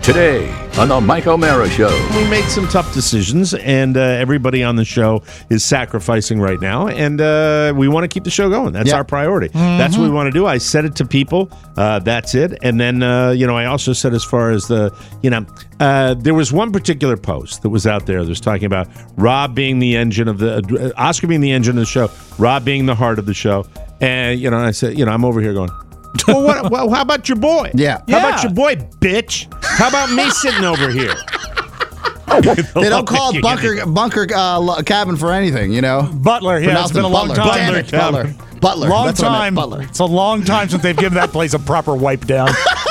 Today on the Mike O'Mara Show. We made some tough decisions, and everybody on the show is sacrificing right now, and we want to keep the show going. That's our priority. That's what we want to do. I said it to people. That's it. And then, I also said as far as there was one particular post that was out there that was talking about Rob being the engine of the, Oscar being the engine of the show, Rob being the heart of the show. And, I said, I'm over here going, well, how about your boy? Yeah. How about your boy, bitch? How about me sitting over here? They don't call it bunker cabin for anything, Butler, yeah, it's been a long time. Butler. Long That's time. Butler. It's a long time since they've given that place a proper wipe down.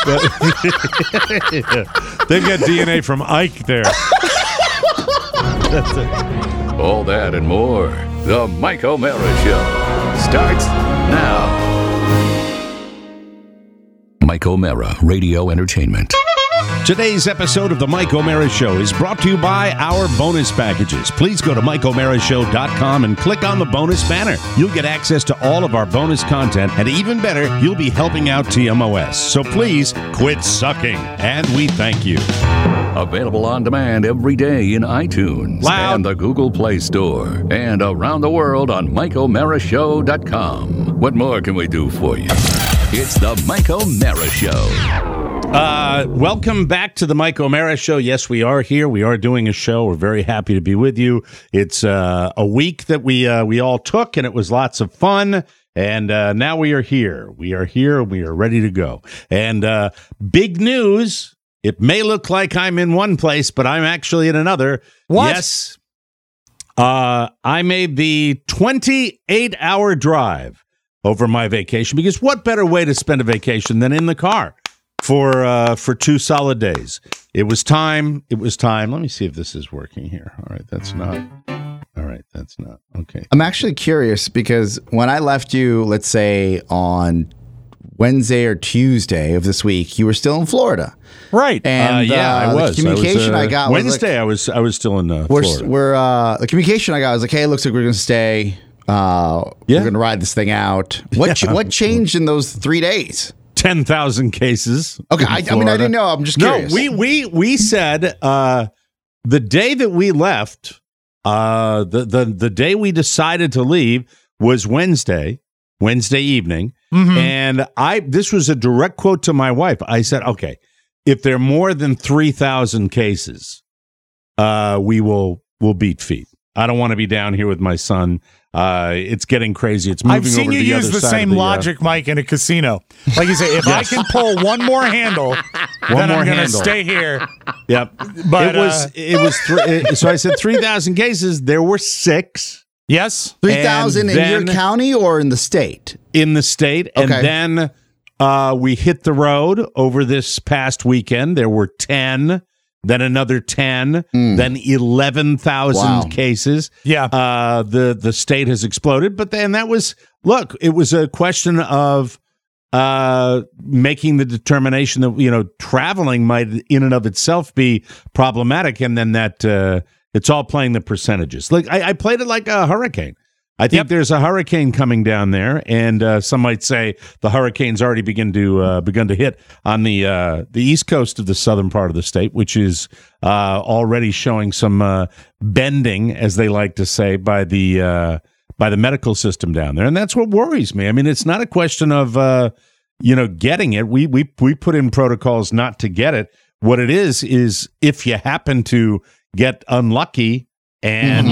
They've got DNA from Ike there. That's it. All that and more. The Mike O'Mara Show starts now. Mike O'Mara Radio Entertainment. Today's episode of the Mike O'Mara Show is brought to you by our bonus packages. Please go to MikeO'MaraShow.com and click on the bonus banner. You'll get access to all of our bonus content, and even better, you'll be helping out TMOS. So please quit sucking, and we thank you. Available on demand every day in iTunes and the Google Play Store, and around the world on MikeO'MaraShow.com. What more can we do for you? It's the Mike O'Mara Show. Welcome back to the Mike O'Mara Show. Yes, we are here. We are doing a show. We're very happy to be with you. It's a week that we all took, and it was lots of fun. And now we are here. We are here. We are ready to go. And big news. It may look like I'm in one place, but I'm actually in another. What? Yes. I made the 28-hour drive over my vacation, because what better way to spend a vacation than in the car for 2 solid days? It was time. Let me see if this is working here. All right, that's not. All right, that's not. Okay. I'm actually curious because when I left you, let's say on Wednesday or Tuesday of this week, you were still in Florida. Right. And I was. The communication I got was Wednesday. like, I was still in Florida. The communication I got was like, hey, it looks like we're going to stay. We're going to ride this thing out. What changed in those 3 days? 10,000 cases. Okay, I didn't know. I'm just curious. No, we said the day that we left, the day we decided to leave was Wednesday evening, and this was a direct quote to my wife. I said, okay, if there are more than 3,000 cases, we'll beat feet. I don't want to be down here with my son. It's getting crazy. It's moving over to the other side. I've seen you use the same logic, Mike, in a casino. Like you say, if I can pull one more handle, then I'm going to stay here. Yep. But it was so I said 3,000 cases. There were 6. Yes. 3,000 in your county or in the state? In the state. And then we hit the road over this past weekend. There were 10. Then another 10, then 11,000 cases. Yeah. The state has exploded. But then it was a question of making the determination that, traveling might in and of itself be problematic. And then that it's all playing the percentages. Like I played it like a hurricane. I think there's a hurricane coming down there, and some might say the hurricane's already begun to hit on the east coast of the southern part of the state, which is already showing some bending, as they like to say, by the medical system down there, and that's what worries me. I mean, it's not a question of getting it. We put in protocols not to get it. What it is if you happen to get unlucky and,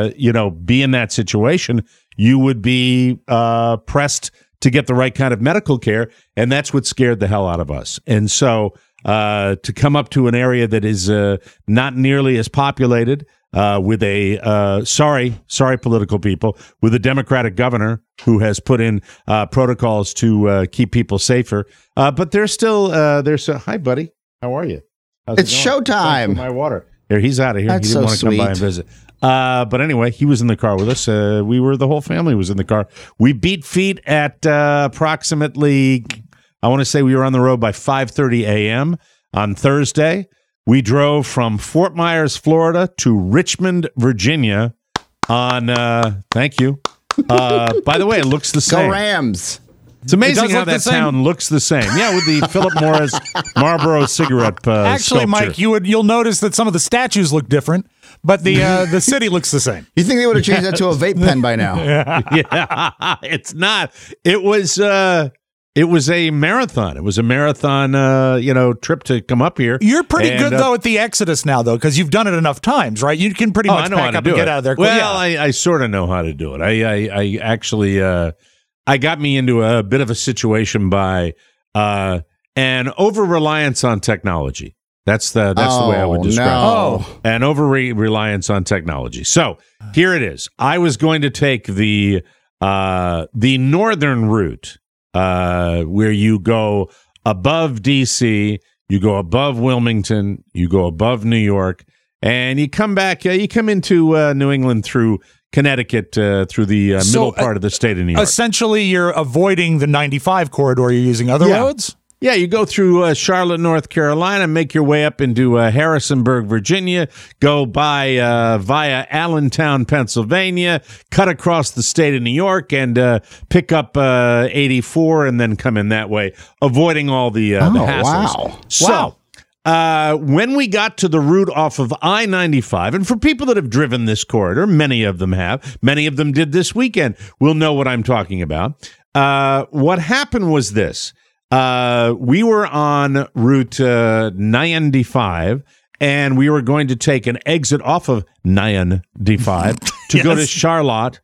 be in that situation, you would be pressed to get the right kind of medical care. And that's what scared the hell out of us. And so to come up to an area that is not nearly as populated with a, sorry, political people, with a Democratic governor who has put in protocols to keep people safer. But there's still, hi, buddy. How are you? It's showtime. My water. Here, he's out of here. That's he didn't want to come sweet. by and visit. But anyway, he was in the car with us. The whole family was in the car. We beat feet at approximately, I want to say we were on the road by 5:30 a.m. on Thursday. We drove from Fort Myers, Florida to Richmond, Virginia on, thank you. By the way, it looks the same. Go Rams. It's amazing does how look the that same. town looks the same. Yeah, with the Philip Morris Marlboro cigarette Actually, sculpture. Mike, you'll notice that some of the statues look different, but the city looks the same. You think they would have changed that to a vape pen by now? Yeah, it's not. It was a marathon. It was a marathon, trip to come up here. You're pretty good though at the Exodus now, though, because you've done it enough times, right? You can pretty much pack up and get out of there. Well, yeah. I sort of know how to do it. I actually I got me into a bit of a situation by an over reliance on technology. That's the way I would describe it. An over reliance on technology. So here it is. I was going to take the northern route. Where you go above D.C., you go above Wilmington, you go above New York, and you come back. You come into New England through Connecticut, through the middle part of the state of New York. Essentially, you're avoiding the 95 corridor. You're using other roads? Yeah, you go through Charlotte, North Carolina, make your way up into Harrisonburg, Virginia, go by via Allentown, Pennsylvania, cut across the state of New York, and pick up 84 and then come in that way, avoiding all the hassles. Wow. So, when we got to the route off of I-95, and for people that have driven this corridor, many of them have, many of them did this weekend, will know what I'm talking about. What happened was this. We were on Route 95, and we were going to take an exit off of 95 to go to Charlotte,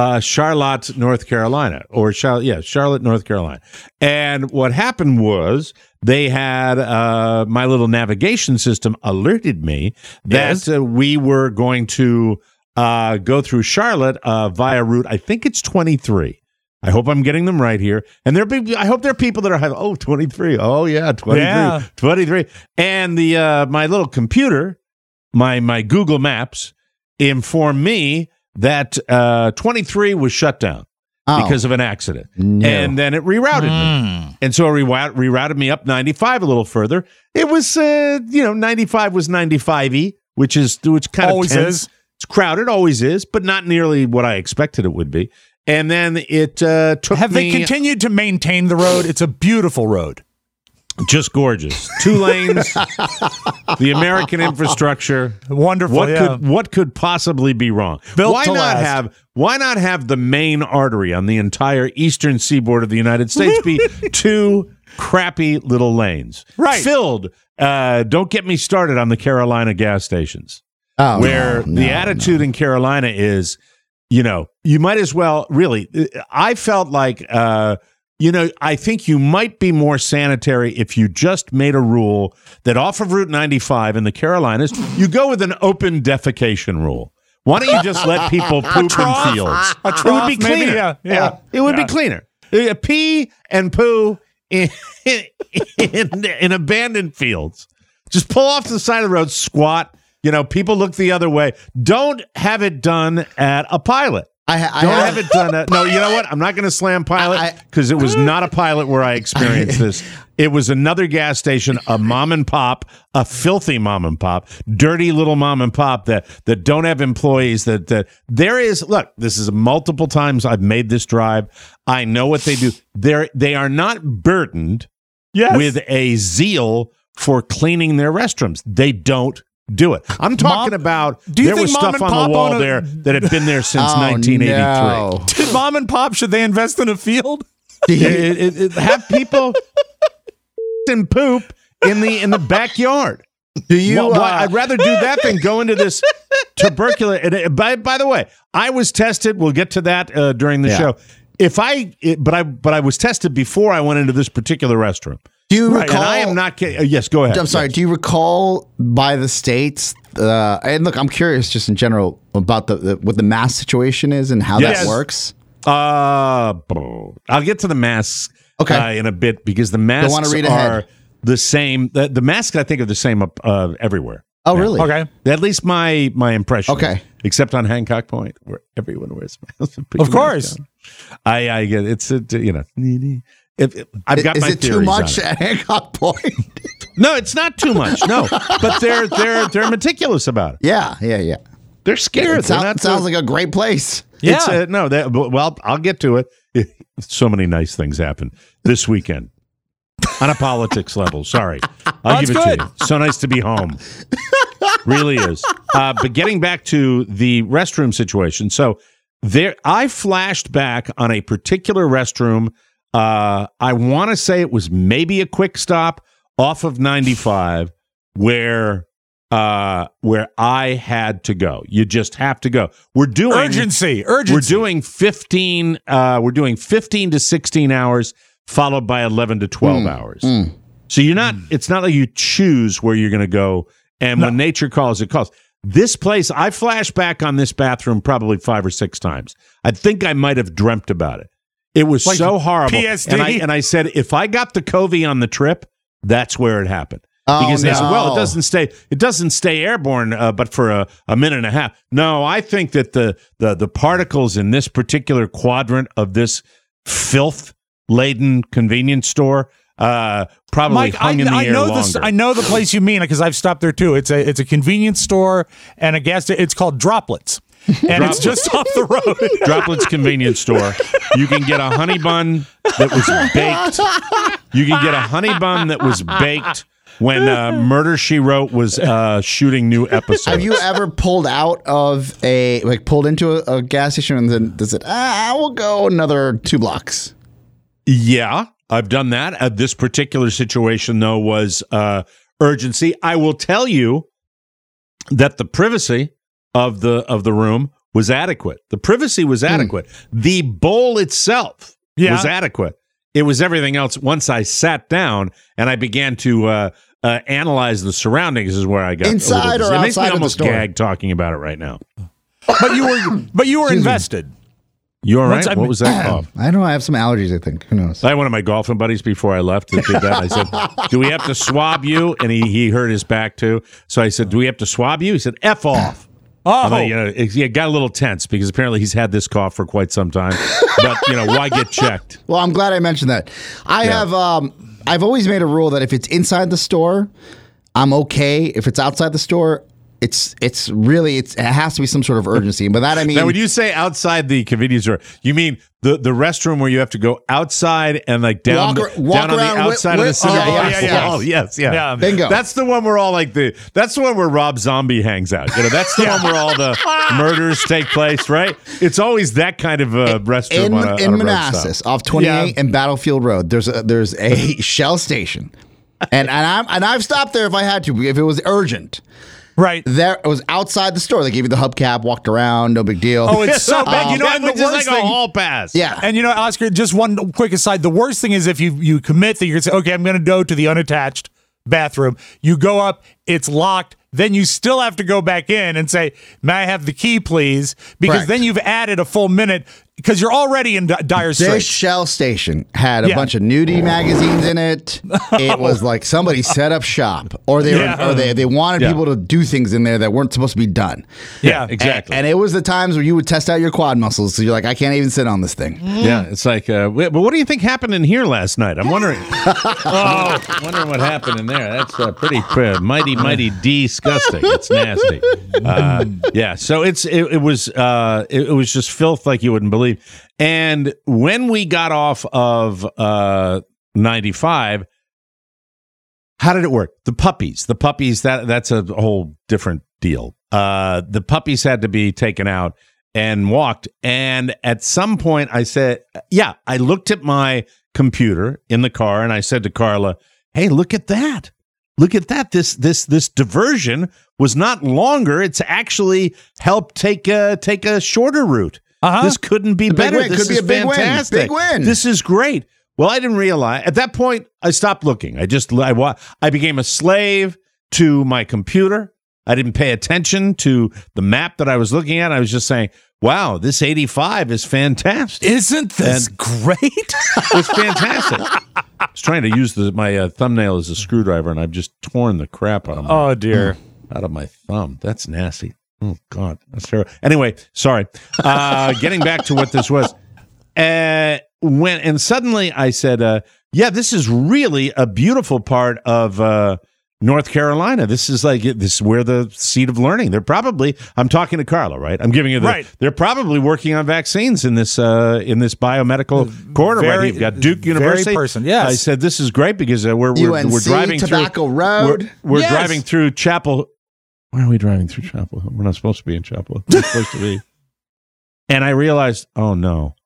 North Carolina, Charlotte, North Carolina. And what happened was they had my little navigation system alerted me that we were going to go through Charlotte via route, I think it's 23. I hope I'm getting them right here. And I hope there are people that are 23. Oh, yeah, 23. Yeah. 23. And my little computer, my Google Maps, informed me that 23 was shut down because of an accident. No. And then it rerouted me. And so it rerouted me up 95 a little further. It was, 95 was 95-y, which kind of always tense. Is. It's crowded, always is, but not nearly what I expected it would be. And then it took Have they continued to maintain the road? It's a beautiful road. Just gorgeous. 2 lanes, the American infrastructure. Wonderful. What could possibly be wrong? Why not have the main artery on the entire eastern seaboard of the United States be 2 crappy little lanes? Right. Filled. Don't get me started on the Carolina gas stations. The attitude in Carolina is, you might as well really. I felt like, I think you might be more sanitary if you just made a rule that off of Route 95 in the Carolinas, you go with an open defecation rule. Why don't you just let people poop in fields? A trough, it would be cleaner. Maybe, yeah. It would be cleaner. Pee and poo in abandoned fields. Just pull off to the side of the road, squat. People look the other way. Don't have it done at a Pilot. Don't have it done at... No, you know what? I'm not going to slam Pilot because it was not a Pilot where I experienced this. It was another gas station, a mom and pop, a filthy mom and pop, dirty little mom and pop that don't have employees. That there is... Look, this is multiple times I've made this drive. I know what they do. They are not burdened with a zeal for cleaning their restrooms. They don't do it. I'm talking about there was stuff on the wall there that had been there since 1983. No. Did mom and pop, should they invest in a field? Have people and poop in the backyard. Do you? I'd rather do that than go into this tubercular. By the way, I was tested. We'll get to that during the show. But I was tested before I went into this particular restroom. Do you recall? And I am not kidding. Yes, go ahead. I'm sorry. Do you recall by the states? And look, I'm curious, just in general, about what the mask situation is and how that works. I'll get to the masks in a bit because the masks are the same. The masks I think are the same everywhere. Oh, really? Okay. At least my impression. Okay. Except on Hancock Point, where everyone wears masks. Of course. I get it's I've got my theories on it. Is it too much at Hancock Point? No, it's not too much. No, but they're meticulous about it. Yeah. They're scared. It sounds like a great place. Yeah. Well, I'll get to it. So many nice things happened this weekend. On a politics level, sorry. I'll give it to you. So nice to be home. Really is. But getting back to the restroom situation. So I flashed back on a particular restroom. I want to say it was maybe a quick stop off of 95 where I had to go. You just have to go. We're doing urgency. We're doing 15 to 16 hours followed by 11 to 12 hours. So it's not like you choose where you're going to go, and when nature calls, it calls. This place, I flashed back on this bathroom probably 5 or 6 times. I think I might have dreamt about it. It was like so horrible. PSD? And I said, if I got the COVID on the trip, that's where it happened. Because they said, well, it doesn't stay airborne, but for a minute and a half. No, I think that the particles in this particular quadrant of this filth-laden convenience store probably Mike, hung in the air longer. I know the place you mean because I've stopped there too. It's a convenience store and a gas station. It's called Droplets. And it's just off the road. Droplets convenience store. You can get a honey bun that was baked. You can get a honey bun that was baked when Murder, She Wrote was shooting new episodes. Have you ever pulled into a gas station and then said, we'll go another 2 blocks? Yeah, I've done that. This particular situation, though, was urgency. I will tell you that the privacy of the room was adequate. The privacy was adequate. The bowl itself was adequate. It was everything else. Once I sat down and I began to analyze the surroundings, is where I got inside or outside. It makes me almost gag talking about it right now. But you were invested. You all right? What was that cough? I don't know. I have some allergies, I think. Who knows? I had one of my golfing buddies before I left that did that. I said, do we have to swab you? And he hurt his back too. So I said, do we have to swab you? He said, F off. Oh, he got a little tense because apparently he's had this cough for quite some time. But why get checked? Well, I'm glad I mentioned that. I've always made a rule that if it's inside the store, I'm okay. If it's outside the store, it has to be some sort of urgency. But that I mean, now when you say outside the convenience store, you mean the restroom where you have to go outside and like down walk on the outside of the cinema wall. Yes, yeah. Bingo. That's the one where all that's the one where Rob Zombie hangs out. That's the one where all the murders take place, right? It's always that kind of restroom in Manassas off 28 and Battlefield Road. There's a Shell station, and I've stopped there if I had to, if it was urgent. Right. There, it was outside the store. They gave you the hubcap, walked around, no big deal. Oh, it's so bad. And the worst thing, a hall pass. Yeah. And Oscar, just one quick aside. The worst thing is if you commit that you're going to say, okay, I'm going to go to the unattached bathroom. You go up, it's locked. Then you still have to go back in and say, may I have the key, please? Because then you've added a full minute because you're already in dire straits. This Shell station had a bunch of nudie magazines in it. It was like somebody set up shop, or they wanted people to do things in there that weren't supposed to be done. Yeah, exactly. And it was the times where you would test out your quad muscles. So you're like, I can't even sit on this thing. Yeah, it's like, but what do you think happened in here last night? I'm wondering. Wondering what happened in there. That's pretty mighty disgusting. It's nasty. So it was just filth like you wouldn't believe. And when we got off of 95, how did it work? The puppies, that's a whole different deal. The puppies had to be taken out and walked. And at some point I said, I looked at my computer in the car and I said to Carla, hey, look at that. Look at that. This diversion was not longer. It's actually helped take a shorter route. This couldn't be better. This is fantastic. Big win. This is great. Well, I didn't realize at that point. I stopped looking. I became a slave to my computer. I didn't pay attention to the map that I was looking at. I was just saying, wow, this 85 is fantastic. Isn't this great? It's fantastic. I was trying to use my thumbnail as a screwdriver, and I've just torn the crap out of out of my thumb. That's nasty. Oh, God. That's terrible. Anyway, sorry. Getting back to what this was. And suddenly I said, this is really a beautiful part of North Carolina. This is where the seat of learning. I'm talking to Carla, right? I'm giving you they're probably working on vaccines in this biomedical corridor. Right here. You've got Duke University. Yes. I said this is great because we're driving Tobacco through Road. We're driving through Chapel. Why are we driving through Chapel Hill? We're not supposed to be in Chapel Hill. We're supposed to be. And I realized, oh no.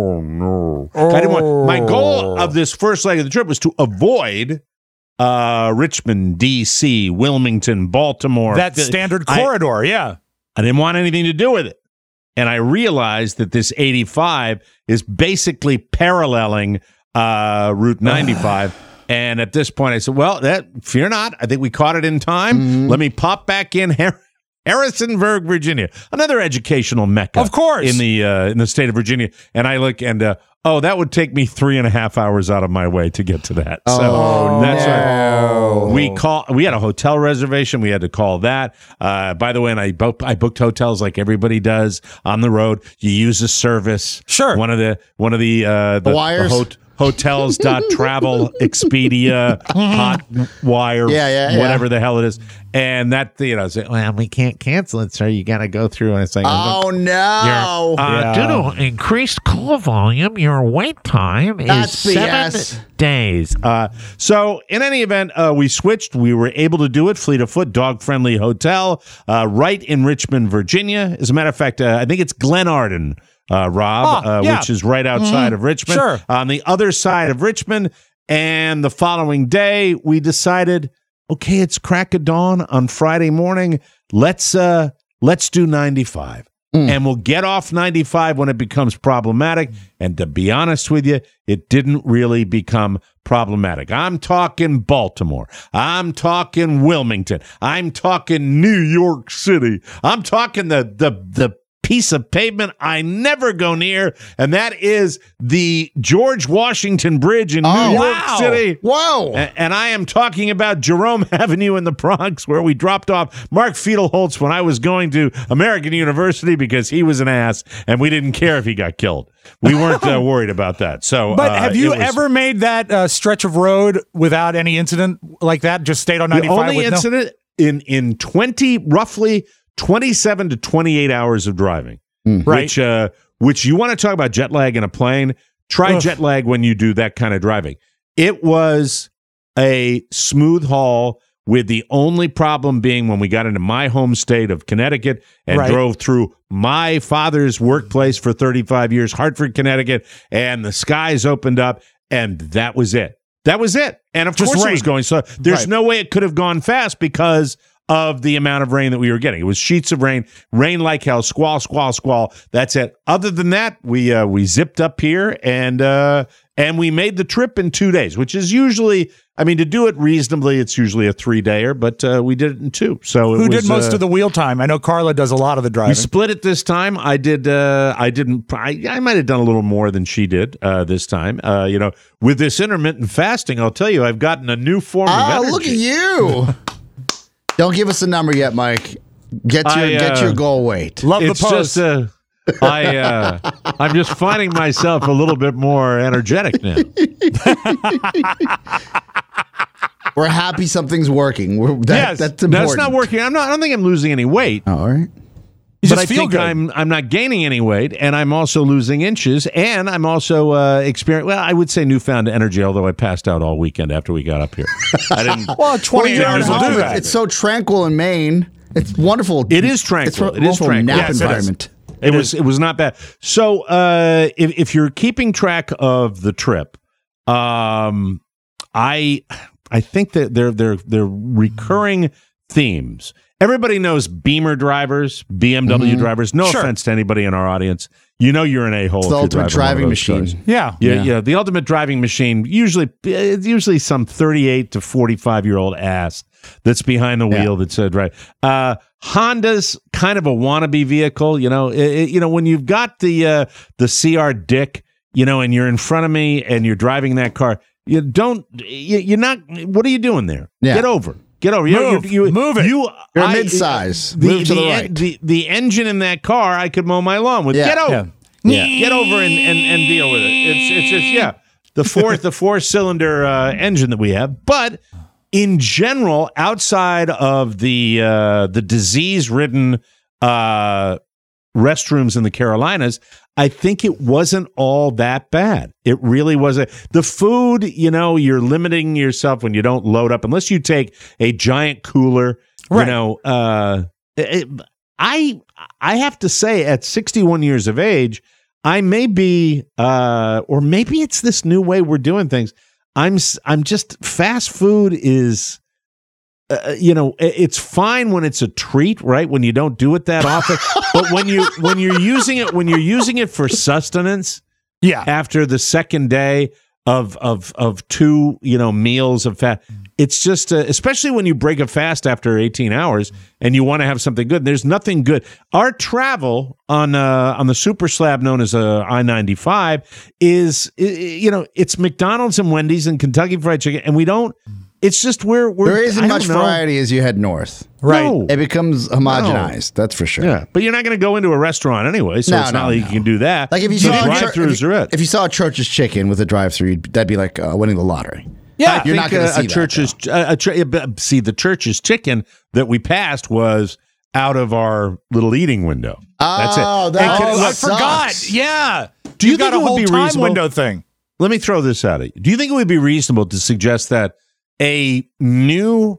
My goal of this first leg of the trip was to avoid Richmond, D.C., Wilmington, Baltimore. That standard corridor, yeah. I didn't want anything to do with it. And I realized that this 85 is basically paralleling Route 95. And at this point, I said, well, fear not. I think we caught it in time. Mm-hmm. Let me pop back in Harrisonburg, Virginia, another educational mecca, of course, in the state of Virginia. And I look and that would take me 3.5 hours out of my way to get to that. That's right. We had a hotel reservation. We had to call that. By the way, and I booked hotels like everybody does on the road. You use a service. Sure. One of the wires. Hotels.travel, Expedia, Hotwire, whatever the hell it is. And that, say, well, we can't cancel it, sir. You got to go through. And it's like, oh, no. Due to increased call volume, your wait time is 7 days. So in any event, we switched. We were able to do it. Fleet of Foot, dog-friendly hotel, right in Richmond, Virginia. As a matter of fact, I think it's Glenarden. Rob, which is right outside of Richmond. Sure. On the other side of Richmond. And the following day, we decided, okay, it's crack of dawn on Friday morning. Let's do 95. And we'll get off 95 when it becomes problematic. And to be honest with you, it didn't really become problematic. I'm talking Baltimore. I'm talking Wilmington. I'm talking New York City. I'm talking the piece of pavement I never go near, and that is the George Washington Bridge in New York City. Whoa! And I am talking about Jerome Avenue in the Bronx, where we dropped off Mark Fiedelholtz when I was going to American University because he was an ass, and we didn't care if he got killed. We weren't worried about that. So, but have you ever made that stretch of road without any incident like that? Just stayed on 95? The only incident in roughly 27 to 28 hours of driving, right? Which you want to talk about jet lag in a plane. Try jet lag when you do that kind of driving. It was a smooth haul, with the only problem being when we got into my home state of Connecticut and drove through my father's workplace for 35 years, Hartford, Connecticut, and the skies opened up, and that was it. That was it. And of course it was going. So there's no way it could have gone fast because of the amount of rain that we were getting. It was sheets of rain like hell, squall, squall, squall. That's it. Other than that, we zipped up here and we made the trip in 2 days, which is usually, to do it reasonably, it's usually a 3-dayer, but we did it in 2. So who did most of the wheel time? I know Carla does a lot of the driving. We split it this time. I did. I might have done a little more than she did this time. With this intermittent fasting, I'll tell you, I've gotten a new form of energy. Oh, look at you! Don't give us a number yet, Mike. Get your goal weight. Love the pose. I'm just finding myself a little bit more energetic now. We're happy something's working. That's important. That's not working. I don't think I'm losing any weight. Oh, all right. But I think I'm not gaining any weight, and I'm also losing inches, and I'm also experiencing, I would say newfound energy, although I passed out all weekend after we got up here. I didn't. Well, 28 hours will do that. It's so tranquil in Maine. It's wonderful. It is tranquil. It is tranquil. Nap environment. It was not bad. So if you're keeping track of the trip, I think that they're recurring themes. Everybody knows Beamer drivers, BMW drivers. No offense to anybody in our audience. You're an a-hole. It's the ultimate driving machine. Yeah. The ultimate driving machine. Usually some 38 to 45-year-old ass that's behind the wheel that's right. Honda's kind of a wannabe vehicle. When you've got the CR Dick, and you're in front of me and you're driving that car, you're not. What are you doing there? Yeah. Get over. Move it. You're mid-size. Move to the right. The engine in that car, I could mow my lawn with. Get over. Get over and deal with it. It's just the 4-cylinder engine that we have. But in general, outside of the disease-ridden restrooms in the Carolinas, I think it wasn't all that bad. It really wasn't. The food, you're limiting yourself when you don't load up, unless you take a giant cooler. Right. I have to say, at 61 years of age, I may be, or maybe it's this new way we're doing things. I'm just, fast food is, it's fine when it's a treat, right? When you don't do it that often, but when you're using it for sustenance, after the second day of two, meals of fast, it's just, especially when you break a fast after 18 hours and you want to have something good. There's nothing good. Our travel on the super slab known as I-95 is, it's McDonald's and Wendy's and Kentucky Fried Chicken, and we don't. It's just we're there isn't much variety as you head north. Right. No. It becomes homogenized. No. That's for sure. Yeah. But you're not going to go into a restaurant anyway, so it's not like you can do that. Like if you saw a Church's Chicken with a drive-thru, that'd be like winning the lottery. Yeah, you're not going to see see the Church's Chicken that we passed was out of our little eating window. That's it. I forgot. Yeah. Do you got think a whole time reasonable? Window thing? Let me throw this at you. Do you think it would be reasonable to suggest that a new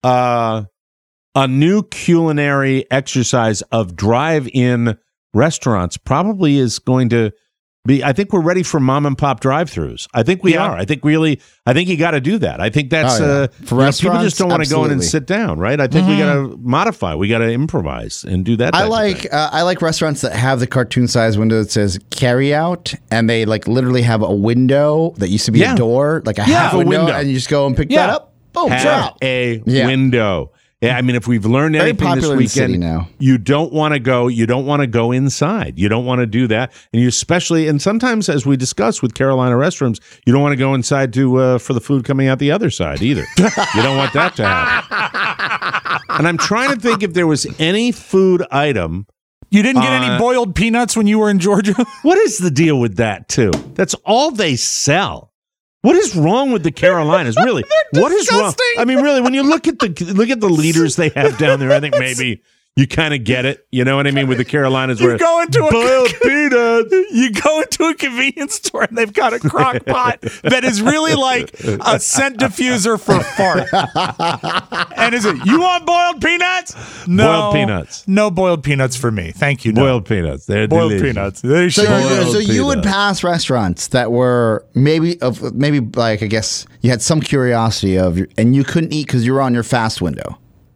culinary exercise of drive-in restaurants probably is going to be? I think we're ready for mom and pop drive-thrus. I think we are. I think you got to do that. I think that's for restaurants, people just don't want to go in and sit down, right? I think we got to modify. We got to improvise and do that. I like restaurants that have the cartoon size window that says carry out, and they like literally have a window that used to be a door, like a half window, and you just go and pick that up. Boom, have a window. Yeah, I mean, if we've learned anything this weekend, now. You don't want to go inside. You don't want to do that, and you especially, and sometimes, as we discussed with Carolina restrooms, you don't want to go inside for the food coming out the other side either. You don't want that to happen. And I'm trying to think if there was any food item. You didn't get any boiled peanuts when you were in Georgia? What is the deal with that too? That's all they sell. What is wrong with the Carolinas? Really, what is wrong? I mean, really, when you look at the leaders they have down there, I think maybe you kind of get it. You know what I mean? With the Carolinas, where boiled peanuts. You go into a convenience store and they've got a crock pot that is really like a scent diffuser for fart. And is it, you want boiled peanuts? No. Boiled peanuts. No boiled peanuts for me. Thank you. Boiled peanuts. They're boiled delicious. peanuts. They're so you would pass restaurants that were maybe like, I guess you had some curiosity and you couldn't eat because you were on your fast window.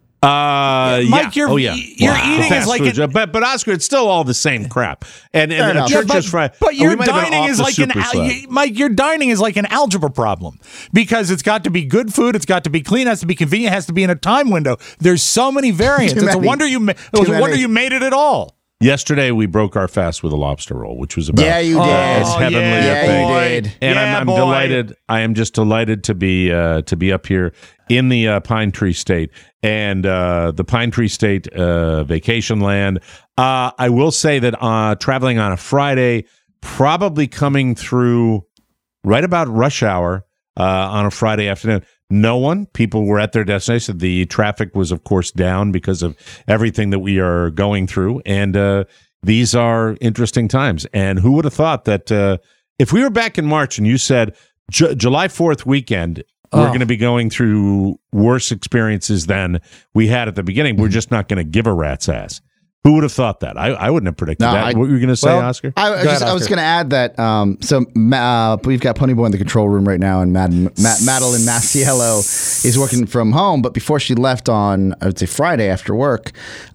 Mike, your eating is like but Oscar, it's still all the same crap. And Church's Fried. But your dining is like Mike. Your dining is like an algebra problem because it's got to be good food, it's got to be clean, it has to be convenient, it has to be in a time window. There's so many variants. It's a wonder you made it at all. Yesterday we broke our fast with a lobster roll, which was about you did. As heavenly a thing. You did. And I'm delighted. I am just delighted to be up here in the Pine Tree State and the Pine Tree State vacation land. I will say that traveling on a Friday, probably coming through right about rush hour on a Friday afternoon. People were at their destination. The traffic was, of course, down because of everything that we are going through. And these are interesting times. And who would have thought that if we were back in March and you said July 4th weekend, we're going to be going through worse experiences than we had at the beginning, we're just not going to give a rat's ass. Who would have thought that? I wouldn't have predicted that. What were you going to say, Oscar? I was going to add that. We've got Ponyboy in the control room right now, and Madeline Masiello is working from home. But before she left on, I would say Friday after work,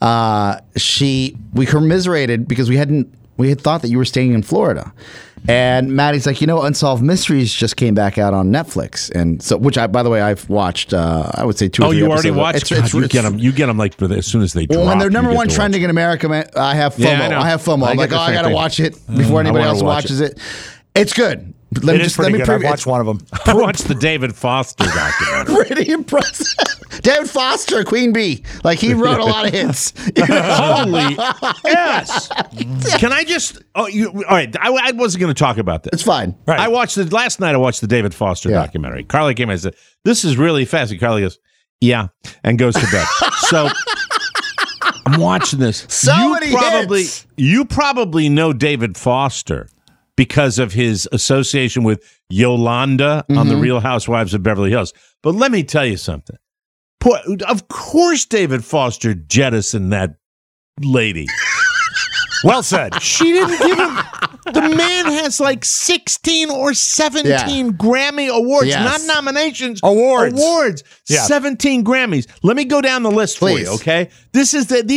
we commiserated because we had thought that you were staying in Florida. And Maddie's like, Unsolved Mysteries just came back out on Netflix, and so by the way, I've watched. I would say 2 or 3 you episodes. already watched? You get them like as soon as they drop. Well, when they're number one trending in America, man, I have FOMO. I have FOMO. I'm like, I gotta watch it before anybody else watches it. It's good. It is pretty good. I watched one of them. I watched the David Foster documentary. Pretty impressive. David Foster, Queen Bee. Like, he wrote a lot of hits. Holy yes. Can I just? All right. I wasn't going to talk about this. It's fine. Right. Last night I watched the David Foster documentary. Carly came in and said, "This is really fascinating." Carly goes, "Yeah," and goes to bed. So I'm watching this. You probably know David Foster because of his association with Yolanda on The Real Housewives of Beverly Hills. But let me tell you something. Of course David Foster jettisoned that lady. Well said. She didn't give him... The man has like 16 or 17 Grammy Awards, not nominations. Awards. Yeah. 17 Grammys. Let me go down the list for you, okay? He's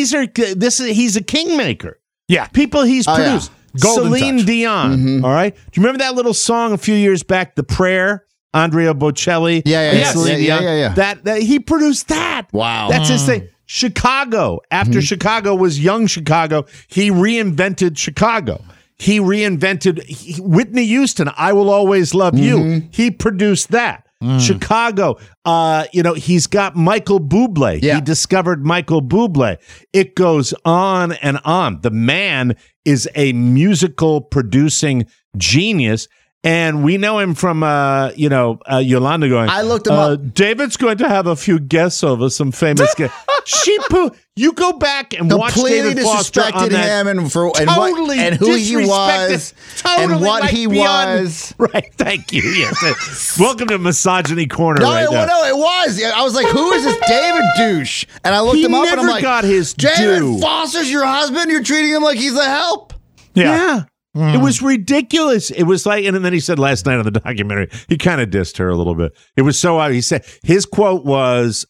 a kingmaker. Yeah. People he's produced. Golden Celine touch. Dion, all right? Do you remember that little song a few years back, The Prayer? Andrea Bocelli. Celine Dion. That he produced that. Wow. That's his thing. Chicago. After Chicago was Young Chicago, he reinvented Chicago. He reinvented Whitney Houston, I Will Always Love You. He produced that. Chicago. He's got Michael Bublé. Yeah. He discovered Michael Bublé. It goes on and on. The man is a musical producing genius. And we know him from, Yolanda going, I looked him up. David's going to have a few guests over, some famous guests. You go back and watch David Foster on that. Him and who he was and what he was. Right, thank you. Yes. Welcome to Misogyny Corner No, now. it was. I was like, who is this David douche? And I looked him up and I'm like, got his David due. Foster's your husband? You're treating him like he's a help? Yeah. It was ridiculous. It was like, and then he said last night on the documentary, he kind of dissed her a little bit. It was so he said, his quote was,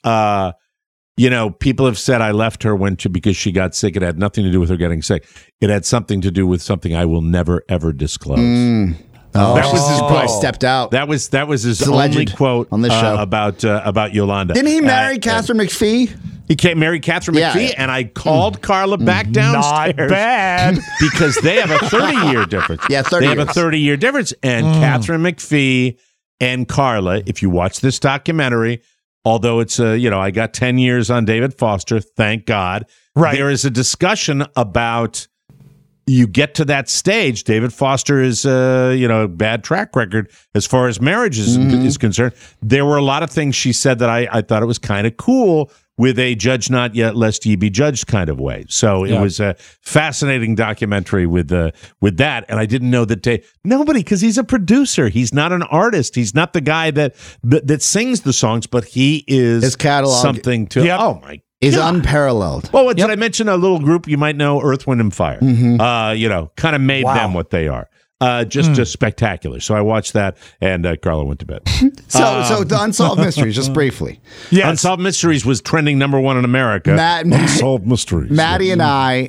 people have said I left her because she got sick. It had nothing to do with her getting sick. It had something to do with something I will never, ever disclose. That was his quote. Stepped out. That was his only quote on this show about Yolanda. Didn't he marry Catherine McPhee? He married Catherine McPhee, and I called Carla back downstairs. Not bad. Because they have a 30-year difference. Yeah, 30 They have years. a 30-year difference. And Catherine McPhee and Carla, if you watch this documentary, although it's, I got 10 years on David Foster, thank God. Right. There is a discussion about... You get to that stage, David Foster is, bad track record as far as marriage is concerned. There were a lot of things she said that I thought it was kind of cool with a judge not yet, lest ye be judged kind of way. So it was a fascinating documentary with that. And I didn't know that because he's a producer. He's not an artist. He's not the guy that sings the songs, but he is his catalog something to, oh my is unparalleled. Well, did I mention a little group you might know, Earth, Wind, and Fire? Kind of made them what they are. Just spectacular. So I watched that, and Carla went to bed. So the Unsolved Mysteries, just briefly. Yes. Unsolved Mysteries was trending #1 in America. Unsolved Mysteries. Maddie and I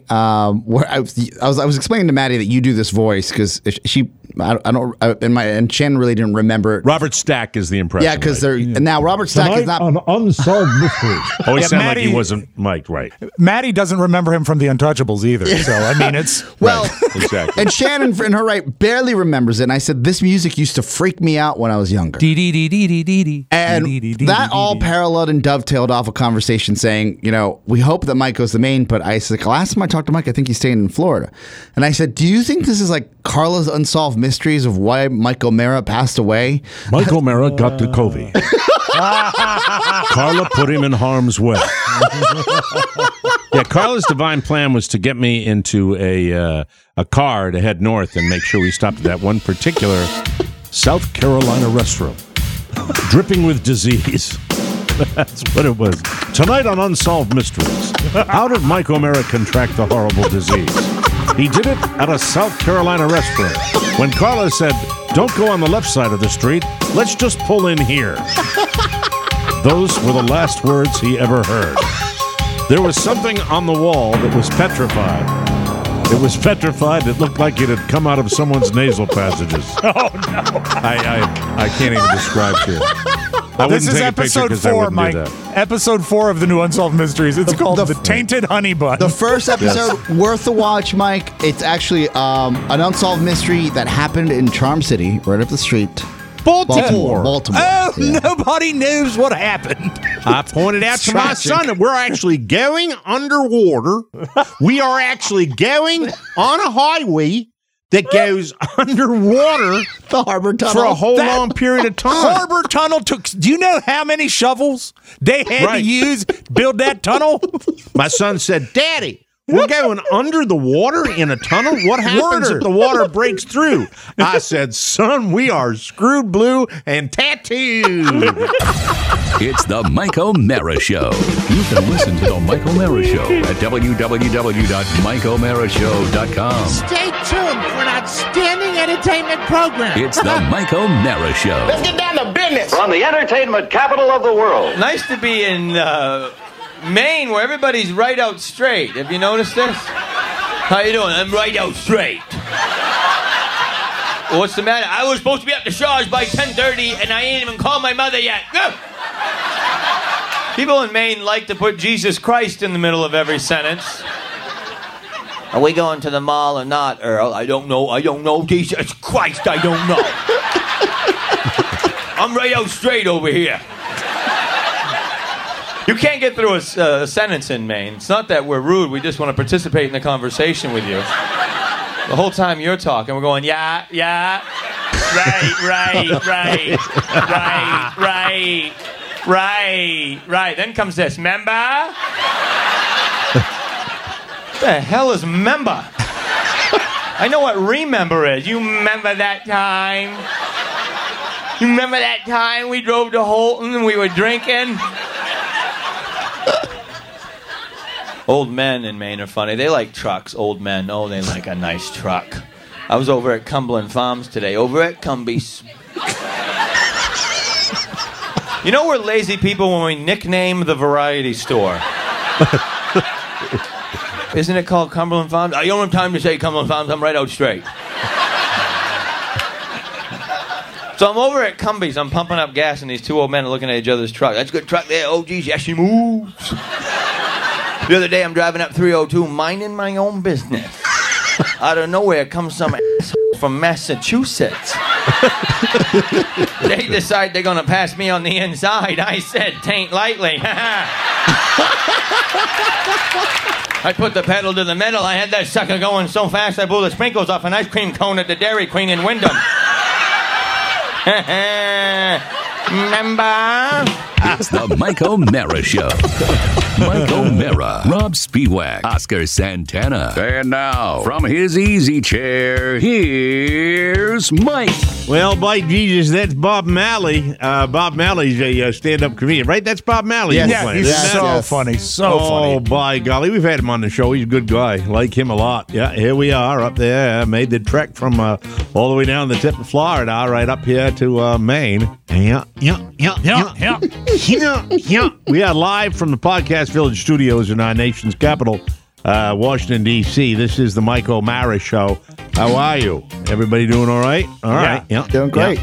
was explaining to Maddie that you do this voice because and Shannon really didn't remember it. Robert Stack is the impression. Yeah, because now Robert Stack is not on Unsolved Mysteries. Oh, he sounded Maddie, like he wasn't mic'd right. Maddie doesn't remember him from The Untouchables either. So I mean, it's exactly. And Shannon, in her right, barely remembers it. And I said, this music used to freak me out when I was younger. And that all paralleled and dovetailed off a conversation saying, we hope that Mike goes to Maine, but I said, last time I talked to Mike, I think he's staying in Florida. And I said, do you think this is like Carla's Unsolved Mysteries of why Mike O'Mara passed away? Mike O'Mara got the COVID. Carla put him in harm's way. Yeah, Carla's divine plan was to get me into a car to head north and make sure we stopped at that one particular South Carolina restaurant, dripping with disease. That's what it was. Tonight on Unsolved Mysteries, how did Mike O'Mara contract the horrible disease? He did it at a South Carolina restaurant. When Carla said, don't go on the left side of the street, let's just pull in here. Those were the last words he ever heard. There was something on the wall that was petrified. It was petrified. It looked like it had come out of someone's nasal passages. Oh, no. I can't even describe to you. I This wouldn't is take a picture episode 'cause I 4, wouldn't Mike. do that. Episode 4 of the new Unsolved Mysteries. It's called The Tainted Honey Bun. The first episode, worth a watch, Mike. It's actually an unsolved mystery that happened in Charm City, right up the street. Baltimore. Oh, Yeah. nobody knows what happened. I pointed out to my son that we're actually going underwater. We are actually going on a highway that goes underwater The Harbor Tunnel. for a whole long period of time. Harbor Tunnel took. Do you know how many shovels they had Right. to use build that tunnel? My son said, "Daddy, we're going under the water in a tunnel? What happens if the water breaks through?" I said, "Son, we are screwed blue and tattooed." It's the Mike O'Mara Show. You can listen to the Mike O'Mara Show at www.mikeomarashow.com. Stay tuned for an outstanding entertainment program. It's the Mike O'Mara Show. Get down to business. From the entertainment capital of the world. Nice to be in Maine, where everybody's right out straight. Have you noticed this? How you doing? I'm right out straight. What's the matter? I was supposed to be at the Shaw's by 10:30, and I ain't even called my mother yet. People in Maine like to put Jesus Christ in the middle of every sentence. Are we going to the mall or not, Earl? I don't know. I don't know. Jesus Christ, I don't know. I'm right out straight over here. You can't get through a sentence in Maine. It's not that we're rude. We just want to participate in the conversation with you. The whole time you're talking, we're going, yeah, right. Then comes this, member? What the hell is member? I know what remember is. You remember that time? You remember that time we drove to Holton and we were drinking? Old men in Maine are funny. They like trucks, old men. Oh, they like a nice truck. I was over at Cumberland Farms today. Over at Cumbies. You know we're lazy people when we nickname the variety store. Isn't it called Cumberland Farms? I don't have time to say Cumberland Farms. I'm right out straight. So I'm over at Cumbies. I'm pumping up gas, and these two old men are looking at each other's truck. That's a good truck there. Oh, geez, yes, she moves. The other day, I'm driving up 302, minding my own business. Out of nowhere comes some asshole from Massachusetts. They decide they're going to pass me on the inside. I said, taint lightly. I put the pedal to the metal. I had that sucker going so fast I blew the sprinkles off an ice cream cone at the Dairy Queen in Wyndham. Remember? It's the Mike O'Mara Show. Mike O'Mara, Rob Spiewak, Oscar Santana. And now, from his easy chair, here's Mike. Well, by Jesus, that's Bob Malley. Bob Malley's a stand-up comedian, right? That's Bob Malley. Yes. Yeah, he's Yes, so yes. funny. So Oh, funny. by golly. We've had him on the show. He's a good guy. Like him a lot. Yeah, here we are up there. Made the trek from all the way down the tip of Florida, right up here to Maine. Yeah. We are live from the Podcast Village Studios in our nation's capital, Washington, D.C. This is the Mike O'Mara Show. How are you? Everybody doing all right? All right. Yeah. Doing great.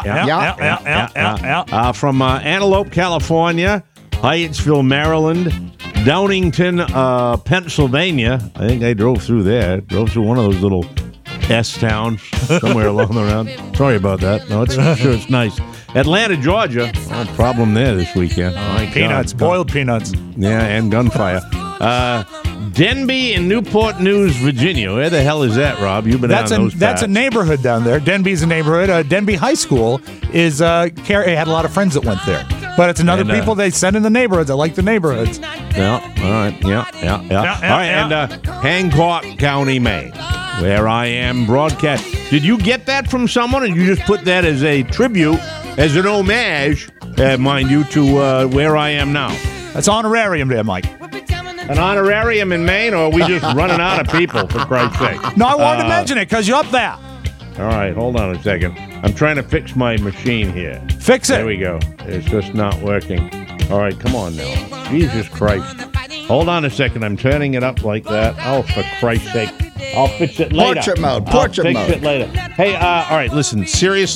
Yeah. From Antelope, California, Hyattsville, Maryland, Downington, Pennsylvania. I think I drove through there. Drove through one of those little S towns somewhere along the route. Sorry about that. No, it's sure it's nice. Atlanta, Georgia. Oh, problem there this weekend. My Peanuts, God. boiled peanuts. Yeah, and gunfire. Denby and Newport News, Virginia. Where the hell is that, Rob? You've been That's down those a parts. neighborhood down there. Denby's a neighborhood. Denby High School is had a lot of friends that went there. But it's another And, people they send in the neighborhoods. I like the neighborhoods. Yeah, all right. Yeah. All right, and Hancock County, Maine, where I am broadcast. Did you get that from someone, and you just put that as a tribute, as an homage, mind you, to where I am now? That's honorarium there, Mike. An honorarium in Maine, or are we just running out of people, for Christ's sake? No, I wanted to mention it because you're up there. All right, hold on a second. I'm trying to fix my machine here. Fix it. There we go. It's just not working. All right, come on now. Jesus Christ. Hold on a second. I'm turning it up like that. Oh, for Christ's sake. I'll fix it later. Portrait mode. I'll Portrait fix mode. it later. Hey, all right, listen. Seriously,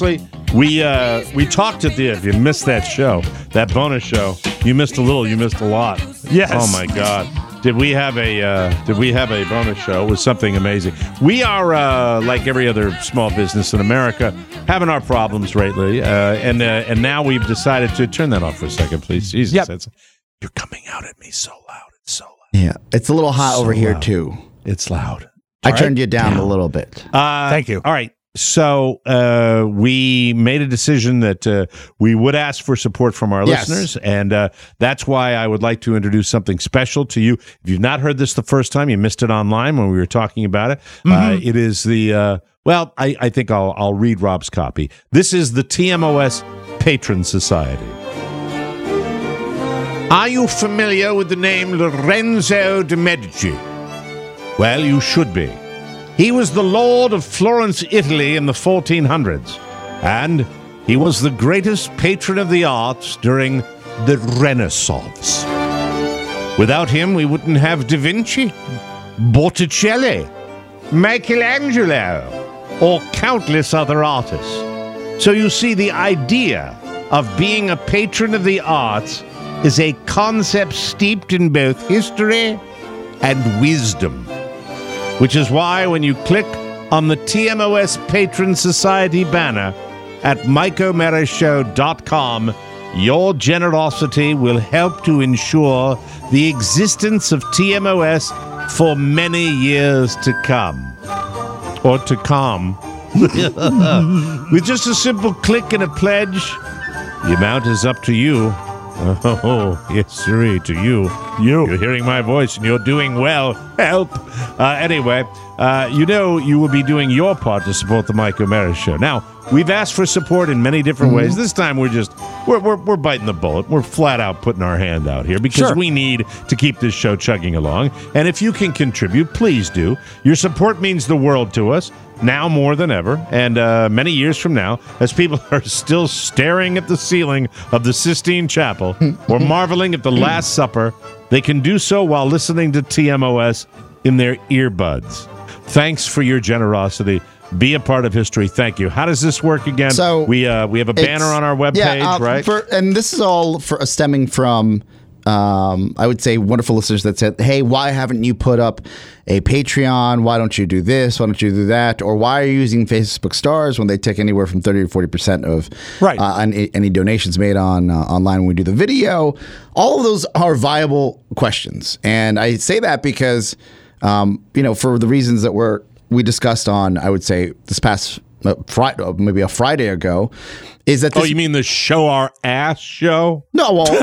We talked at the, if you missed that show, that bonus show, you missed a little, you missed a lot. Yes. Oh my God. Did we have a bonus show? It was something amazing. We are like every other small business in America, having our problems lately, and now we've decided to turn that off for a second, please. Jesus, Yep. You're coming out at me so loud. It's so loud. Yeah, it's a little hot over here loud. too. It's loud. I turned you down a little bit. Thank you. All right. So we made a decision that we would ask for support from our listeners, and that's why I would like to introduce something special to you. If you've not heard this the first time, you missed it online when we were talking about it. It is the well, I think I'll read Rob's copy. This is the TMOS Patron Society. Are you familiar with the name Lorenzo de Medici? Well, you should be. He was the Lord of Florence, Italy in the 1400s, and he was the greatest patron of the arts during the Renaissance. Without him, we wouldn't have Da Vinci, Botticelli, Michelangelo, or countless other artists. So you see, the idea of being a patron of the arts is a concept steeped in both history and wisdom. Which is why when you click on the TMOS Patron Society banner at MikeO'MaraShow.com, your generosity will help to ensure the existence of TMOS for many years to come. Or to come. With just a simple click and a pledge, the amount is up to you. Oh, yes, sirree, to you. You're hearing my voice and you're doing well. Help. Anyway, you will be doing your part to support the Mike O'Mara Show. Now, we've asked for support in many different ways. This time we're biting the bullet. We're flat out putting our hand out here because we need to keep this show chugging along. And if you can contribute, please do. Your support means the world to us. Now more than ever, and many years from now, as people are still staring at the ceiling of the Sistine Chapel or marveling at the Last Supper, they can do so while listening to TMOS in their earbuds. Thanks for your generosity. Be a part of history. Thank you. How does this work again? So we have a banner on our webpage, right? And this is all stemming from, I would say, wonderful listeners that said, hey, why haven't you put up a Patreon? Why don't you do this? Why don't you do that? Or why are you using Facebook stars when they take anywhere from 30 to 40% of any donations made on online when we do the video? All of those are viable questions. And I say that because, for the reasons that we discussed on, I would say, this past Friday, maybe a Friday ago, is that you mean the Show Our Ass show? No, well,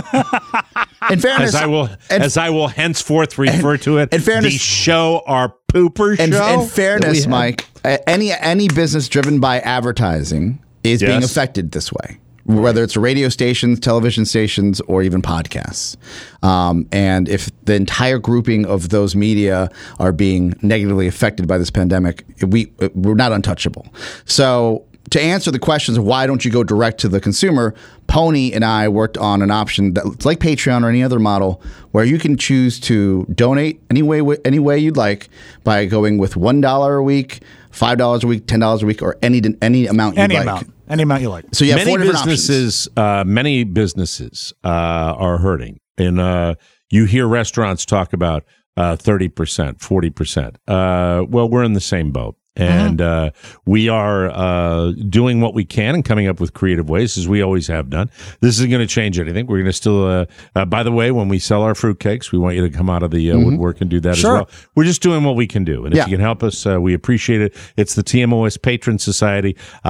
in fairness, as I will henceforth refer to it, in fairness, the Show Our Pooper show. In fairness, Mike, any business driven by advertising is being affected this way, whether it's radio stations, television stations, or even podcasts. And if the entire grouping of those media are being negatively affected by this pandemic, we're not untouchable. So to answer the questions of why don't you go direct to the consumer, Pony and I worked on an option that's like Patreon or any other model where you can choose to donate any way you'd like by going with $1 a week, $5 a week, $10 a week, or any amount you'd like. Any amount you like. So you have many 4 different businesses, many businesses are hurting, and you hear restaurants talk about 30%, 40%. Well, we're in the same boat. And we are doing what we can and coming up with creative ways, as we always have done. This isn't going to change anything. We're going to still, by the way, when we sell our fruitcakes, we want you to come out of the woodwork and do that as well. We're just doing what we can do. And if you can help us, we appreciate it. It's the TMOS Patron Society.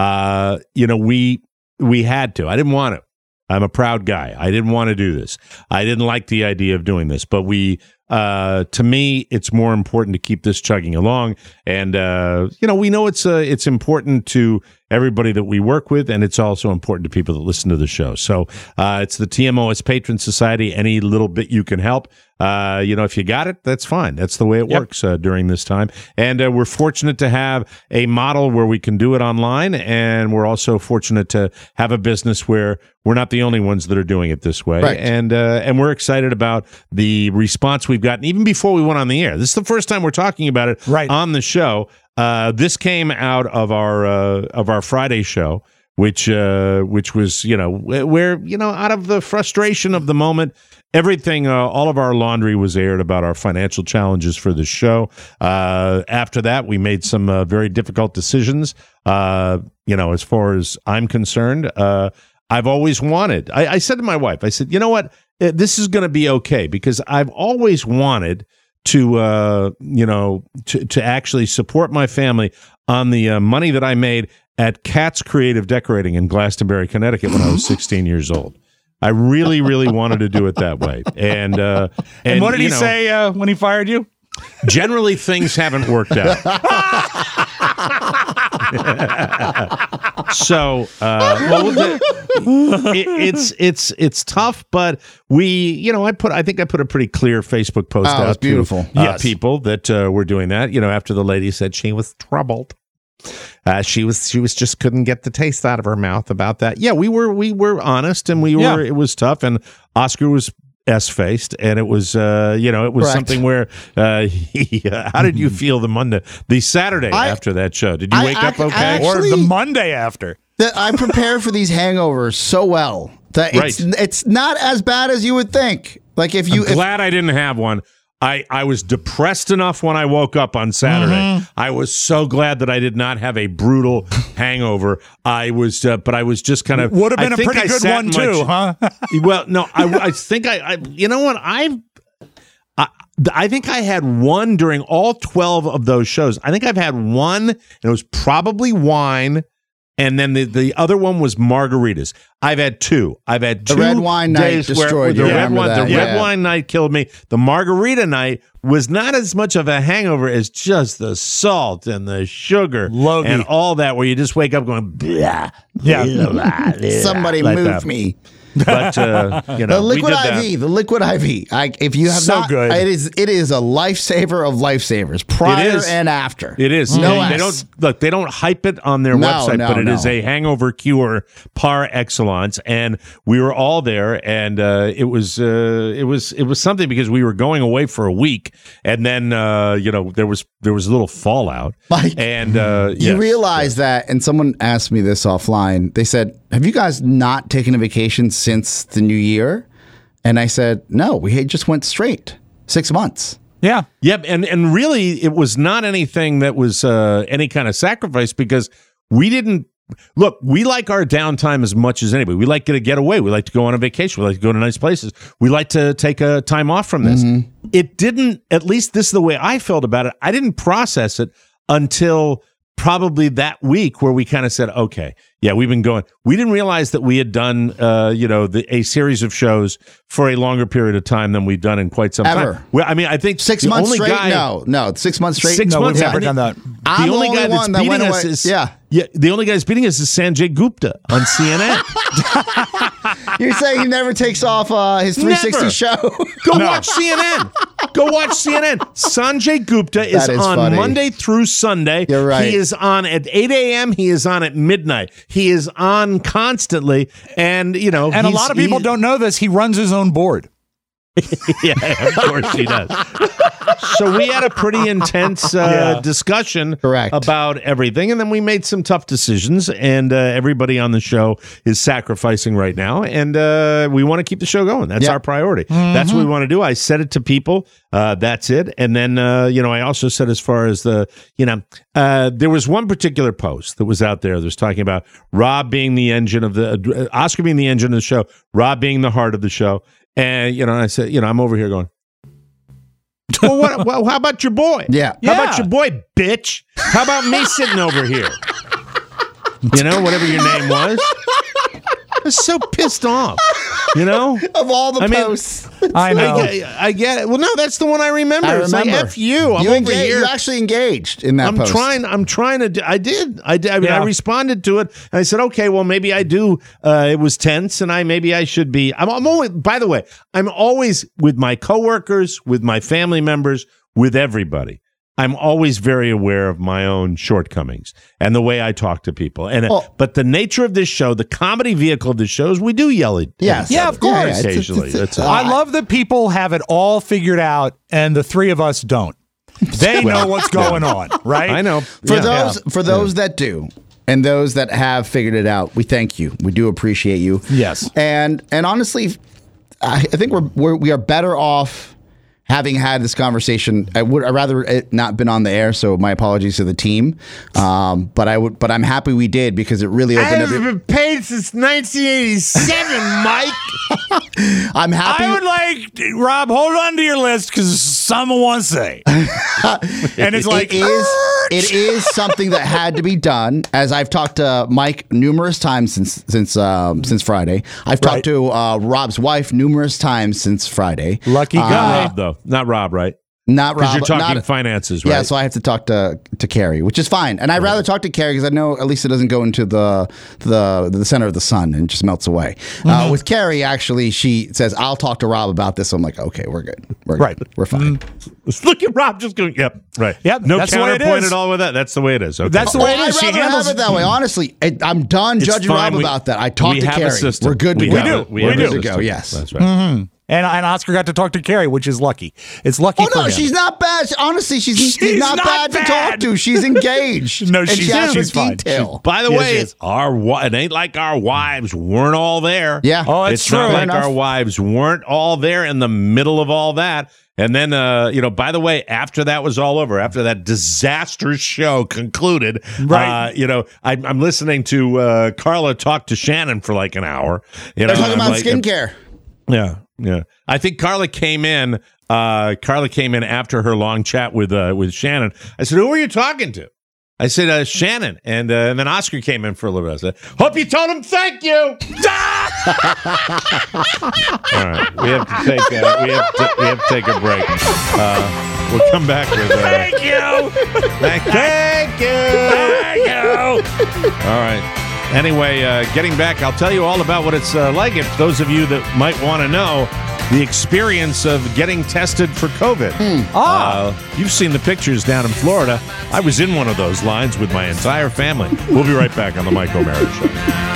We had to. I didn't want to. I'm a proud guy. I didn't want to do this. I didn't like the idea of doing this, but to me, it's more important to keep this chugging along. And, we know it's important to everybody that we work with, and it's also important to people that listen to the show. So it's the TMOS Patron Society. Any little bit you can help. If you got it, that's fine. That's the way it works during this time. And we're fortunate to have a model where we can do it online, and we're also fortunate to have a business where we're not the only ones that are doing it this way. Right. And we're excited about the response we've gotten even before we went on the air. This is the first time we're talking about it on the show. This came out of our Friday show, which was, where, out of the frustration of the moment, everything, all of our laundry was aired about our financial challenges for the show. After that, we made some very difficult decisions. As far as I'm concerned, I've always wanted, I said to my wife, I said, you know what, this is going to be okay, because I've always wanted to actually support my family on the money that I made at Katz Creative Decorating in Glastonbury, Connecticut when I was 16 years old. I really, really wanted to do it that way. And what did he say when he fired you? Generally, things haven't worked out. So, it's tough, but I think I put a pretty clear Facebook post out to people that were doing that. After the lady said she was troubled. She was just couldn't get the taste out of her mouth about that. Yeah, we were honest, and it was tough, and Oscar was S-faced, and it was Correct. Something where how did you feel the Saturday after that show? Did you wake up okay? Or the Monday after? I prepared for these hangovers so well that it's not as bad as you would think. Like I'm glad I didn't have one. I was depressed enough when I woke up on Saturday. Mm-hmm. I was so glad that I did not have a brutal hangover. I was just kind of would have been a pretty good one too, huh? Well, no, I think you know what, I think I had one during all 12 of those shows. I think I've had one, and it was probably wine. And then the other one was margaritas. I've had two. The red wine night destroyed you. The red wine night killed me. The margarita night was not as much of a hangover as just the salt and the sugar and all that, where you just wake up going, blah, blah, blah, somebody like move me. But the liquid IV. If you have so good, it is a lifesaver of lifesavers, prior and after. It is. They don't hype it on their website, but it is a hangover cure par excellence. And we were all there, and it was something, because we were going away for a week, and then there was a little fallout. Mike, and you realize that, and someone asked me this offline. They said, have you guys not taken a vacation since the new year? And I said, no, we just went straight 6 months. Yeah. Yep. And really, it was not anything that was any kind of sacrifice, because we didn't. Look, we like our downtime as much as anybody. We like to get away. We like to go on a vacation. We like to go to nice places. We like to take a time off from this. Mm-hmm. It didn't, at least this is the way I felt about it, I didn't process it until probably that week, where we kind of said, okay, yeah, we've been going. We didn't realize that we had done, a series of shows for a longer period of time than we've done in quite some time. Well, I mean, I think 6 months straight. No, 6 months straight. 6 months. We've never done that. I'm the only guy that's beating us is the only guy that's beating us is Sanjay Gupta on CNN. You're saying he never takes off his 360 show? Watch CNN. Go watch CNN. Sanjay Gupta is on funny. Monday through Sunday. You're right. He is on at 8 a.m. He is on at midnight. He is on constantly, and a lot of people don't know this. He runs his own board. Yeah, of course he does. So we had a pretty intense discussion about everything, and then we made some tough decisions, and everybody on the show is sacrificing right now, and we want to keep the show going. That's our priority. Mm-hmm. That's what we want to do. I said it to people. That's it. And then, I also said, as far as there was one particular post that was out there that was talking about Rob being the engine of Oscar being the engine of the show, Rob being the heart of the show. And, I said, I'm over here going, well, how about your boy? Yeah. How about your boy, bitch? How about me sitting over here? Whatever your name was. I was so pissed off, Of all the posts. I know. I get it. Well, no, that's the one I remember. It's like, F you. I'm over here. You actually engaged in that post. I'm trying to do. I did. I mean, I responded to it, and I said, okay, well, maybe I do. It was tense, and maybe I should be. I'm always, by the way, I'm always with my coworkers, with my family members, with everybody. I'm always very aware of my own shortcomings and the way I talk to people. But the nature of this show, the comedy vehicle of this show, is we do yell at yeah, of course. Occasionally. I love that people have it all figured out, and the three of us don't. They know what's going on, right? I know. For those that do, And those that have figured it out, we thank you. We do appreciate you. Yes. And honestly, I think we are better off having had this conversation. I'd rather it not been on the air, so my apologies to the team. But I'm happy we did because it really opened up. I haven't been paid since 1987, Mike. I'm happy. I would like, Rob, hold on to your list because someone wants to say. And it's like, it is something that had to be done. As I've talked to Mike numerous times since Friday. I've talked to Rob's wife numerous times since Friday. Lucky guy. Rob, though. Not Rob, right? Not Rob. Because you're talking finances, right? Yeah, so I have to talk to Carrie, which is fine. And I'd rather talk to Carrie because I know at least it doesn't go into the center of the sun and just melts away. With Carrie, actually, she says, I'll talk to Rob about this. So I'm like, okay, we're good. We're fine. Look at Rob just going, yep, right. Yep, no that's the way it counterpoint is. at all with that. That's the way it is. Okay. That's the way it I'd is. She rather handles have it that way. Honestly, I'm done judging fine. Rob about that. I talked to have a Carrie. system. We're good to We go. do. We're good to system. go. Yes. That's right. And Oscar got to talk to Carrie, which is lucky. It's lucky Oh for no, him. she's not bad. Honestly, she's not not bad to bad. talk to. She's engaged. No, and she's- she has she's her fine. detail. By the Yes, way, yes. it ain't like our wives weren't all there. Yeah. Oh, it's it's true. not Fair like enough. our wives weren't all there in the middle of all that. And then, by the way, after that was all over, after that disastrous show concluded, Right. I'm listening to Carla talk to Shannon for like an hour. They're talking I'm about like, skincare. Yeah. I think Carla came in. After her long chat with Shannon. I said, "Who were you talking to?" I said, "Shannon." And then Oscar came in for a little bit. I said, "Hope you told him thank you." All right, we have to take a break. We'll come back with Thank you. thank you. All right. Anyway, getting back, I'll tell you all about what it's like. If those of you that might want to know the experience of getting tested for COVID. You've seen the pictures down in Florida. I was in one of those lines with my entire family. We'll be right back on the Mike O'Mara Show.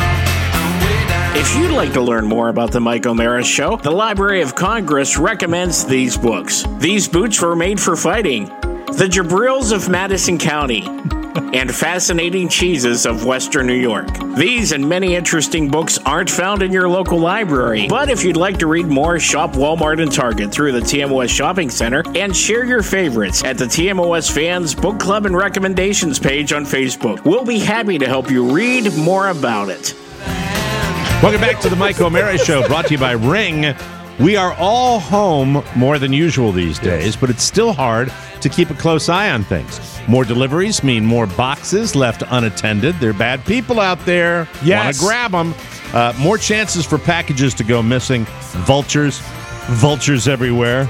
If you'd like to learn more about the Mike O'Mara Show, the Library of Congress recommends these books. These boots were made for fighting. The Jabrils of Madison County and Fascinating Cheeses of Western New York. These and many interesting books aren't found in your local library. But if you'd like to read more, shop Walmart and Target through the TMOS Shopping Center and share your favorites at the TMOS Fans Book Club and Recommendations page on Facebook. We'll be happy to help you read more about it. Welcome back to the Mike O'Mara Show, brought to you by Ring. We are all home more than usual these days, but it's still hard to keep a close eye on things. More deliveries mean more boxes left unattended. There are bad people out there. Yes. Want to grab them. More chances for packages to go missing. Vultures everywhere.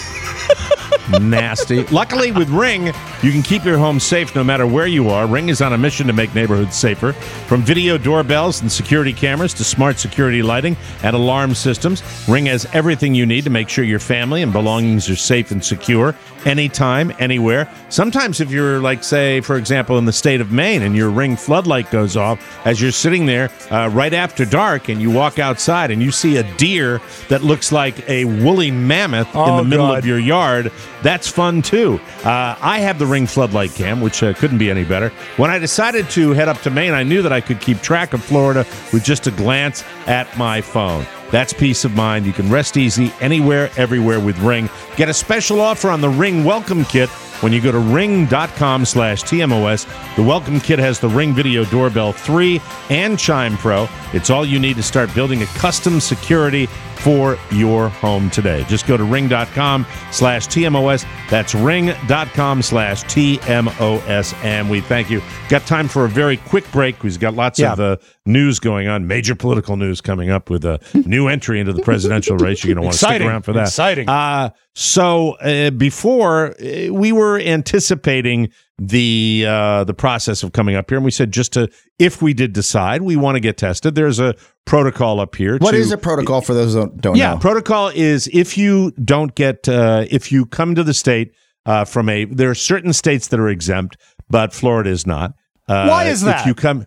Nasty. Luckily, with Ring, you can keep your home safe no matter where you are. Ring is on a mission to make neighborhoods safer. From video doorbells and security cameras to smart security lighting and alarm systems, Ring has everything you need to make sure your family and belongings are safe and secure anytime, anywhere. Sometimes if you're, like, say, for example, in the state of Maine and your Ring floodlight goes off as you're sitting there right after dark and you walk outside and you see a deer that looks like a woolly mammoth in the middle of your yard, that's fun too. I have the Ring floodlight cam, which couldn't be any better. When I decided to head up to Maine, I knew that I could keep track of Florida with just a glance at my phone. That's peace of mind. You can rest easy anywhere, everywhere with Ring. Get a special offer on the Ring Welcome Kit when you go to ring.com/TMOS. The Welcome Kit has the Ring Video Doorbell 3 and Chime Pro. It's all you need to start building a custom security for your home today. Just go to ring.com/TMOS. That's ring.com/TMOS. And we thank you. Got time for a very quick break. We've got lots of news going on, major political news coming up with a new entry into the presidential race. You're going to want to stick around for that. Exciting. So before, we were anticipating the process of coming up here, and we said if we did decide we want to get tested, there's a protocol up here. What is a protocol for those who don't know? Yeah, protocol is if you don't get, if you come to the state there are certain states that are exempt, but Florida is not. Why is that? If you come...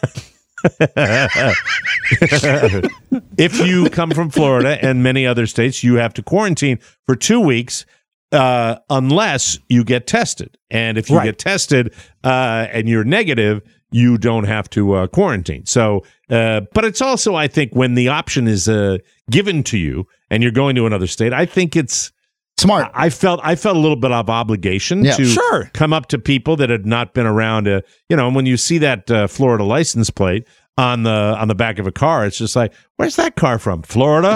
If you come from Florida and many other states, you have to quarantine for 2 weeks unless you get tested. And if you get tested and you're negative, you don't have to quarantine. So, but it's also, I think, when the option is given to you and you're going to another state, I think it's smart. I felt a little bit of obligation to come up to people that had not been around. And when you see that Florida license plate on the back of a car, it's just like, where's that car from? Florida?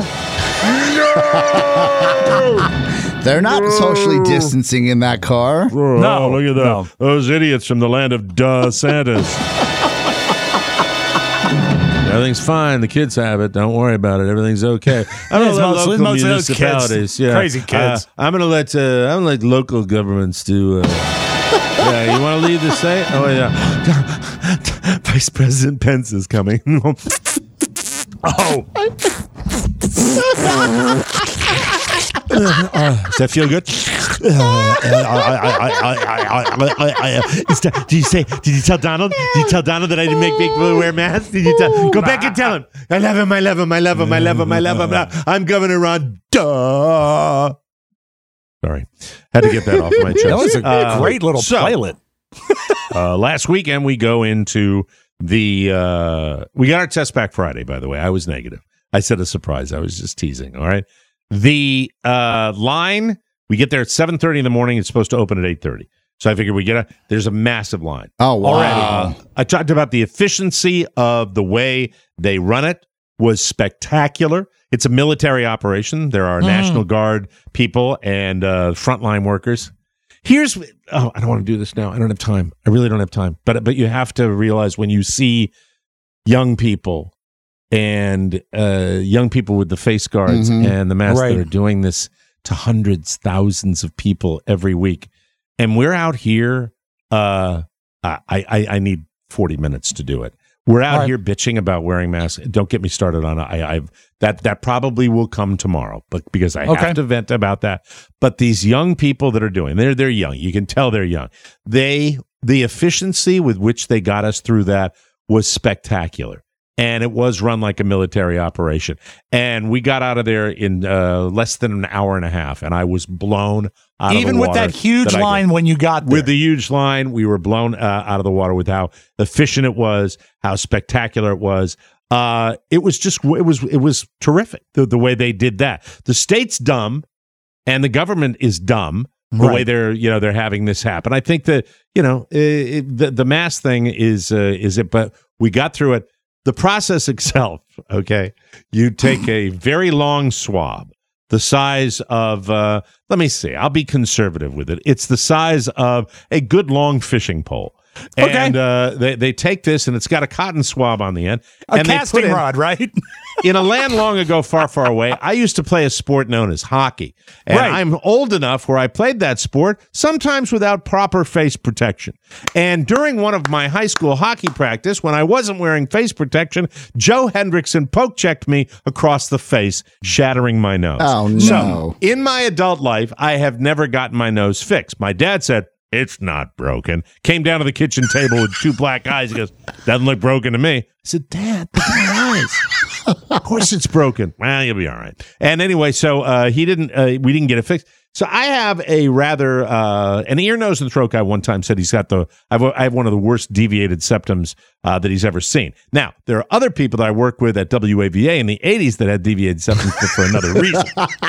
They're not socially distancing in that car. No, look at that. No. Those idiots from the land of Santas. Everything's fine. The kids have it. Don't worry about it. Everything's okay. I'm going to let local municipalities. Crazy kids. I'm going to let local governments do. Yeah, you want to leave the state? Oh yeah. Vice President Pence is coming. Oh. Does that feel good? Did you tell Donald? Did you tell Donald that I didn't make people wear masks? Did you tell? Go back and tell him. I love him. I love him. I love him. I love him. I love him. I'm Governor Ron. Duh. Sorry. Had to get that off my chest. That was a great little playlet. Last weekend, we go into we got our test back Friday, by the way. I was negative. I said a surprise. I was just teasing. All right. The line, we get there at 7:30 in the morning. It's supposed to open at 8:30. So I figured there's a massive line. Oh, wow. I talked about the efficiency of the way they run it was spectacular. It's a military operation. There are National Guard people and frontline workers. I don't want to do this now. I don't have time. I really don't have time. But you have to realize when you see young people and young people with the face guards and the masks that are doing this to hundreds, thousands of people every week. And we're out here. I need 40 minutes to do it. We're out here bitching about wearing masks. Don't get me started on it. That probably will come tomorrow, but because I have to vent about that. But these young people that are doing, they're young. You can tell they're young. The efficiency with which they got us through that was spectacular. And it was run like a military operation. And we got out of there in less than an hour and a half. And I was blown out of the water. Even with that huge line when you got there. With the huge line, we were blown out of the water with how efficient it was, how spectacular it was. It was terrific, the way they did that. The state's dumb, and the government is dumb. The way they're having this happen. I think that the mask thing is it, but we got through it. The process itself, okay, you take a very long swab, the size of, let me see, I'll be conservative with it. It's the size of a good long fishing pole. And they take this, and it's got a cotton swab on the end. A casting rod, right? In a land long ago, far, far away, I used to play a sport known as hockey. And I'm old enough where I played that sport, sometimes without proper face protection. And during one of my high school hockey practice, when I wasn't wearing face protection, Joe Hendrickson poke-checked me across the face, shattering my nose. Oh, no. So, in my adult life, I have never gotten my nose fixed. My dad said, "It's not broken." Came down to the kitchen table with two black eyes. He goes, "Doesn't look broken to me." I said, "Dad, look at my eyes. Of course it's broken." Well, you'll be all right. And anyway, so we didn't get it fixed. So I have a rather an ear, nose, and throat guy one time said he's got I have one of the worst deviated septums that he's ever seen. Now, there are other people that I work with at WAVA in the 80s that had deviated septums, but for another reason.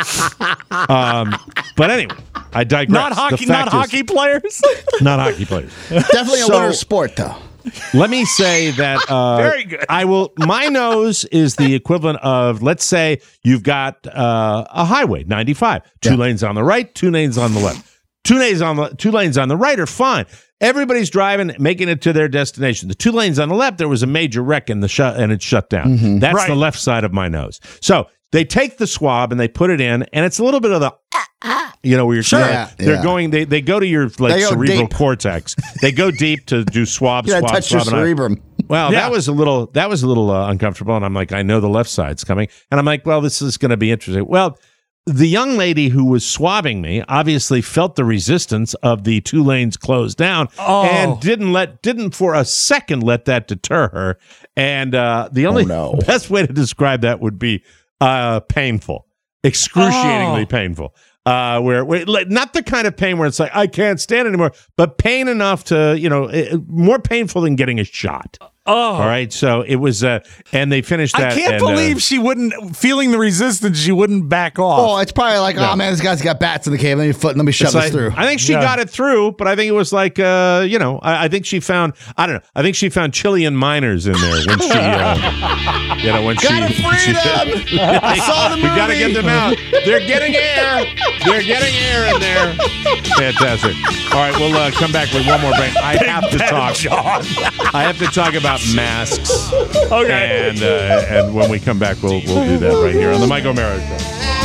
But anyway, I digress. Not hockey players. Not hockey players. Definitely a winter sport, though. Let me say that very good. My nose is the equivalent of, let's say you've got a highway, 95, two lanes on the right, 2 lanes on the left. 2 lanes on the right are fine. Everybody's driving, making it to their destination. The 2 lanes on the left, there was a major wreck and it's shut down. That's the left side of my nose. So they take the swab and they put it in, and it's a little bit of the where you're going. They go to your cerebral cortex. They go deep to do swabs. Touch your cerebrum. Well, that was a little uncomfortable, and I'm like, I know the left side's coming, and I'm like, well, this is going to be interesting. Well, the young lady who was swabbing me obviously felt the resistance of the 2 lanes closed down, and didn't for a second let that deter her. And the only best way to describe that would be painful, excruciatingly painful. where not the kind of pain where it's like, I can't stand it anymore, but pain enough to, more painful than getting a shot. Oh. All right. So it was, and they finished that. I can't believe she wouldn't, feeling the resistance, she wouldn't back off. Oh, it's probably like, oh man, this guy's got bats in the cave. Let me shove this through. I think she got it through, but I think it was like, I think she found, I don't know, I think she found Chilean miners in there when she, gotta free them. I saw the movie. We got to get them out. They're getting air. They're getting air in there. Fantastic. All right, we'll come back with one more break. I have to talk. I have to talk about masks. Okay. And when we come back, we'll do that right here on the Mike O'Mara Show.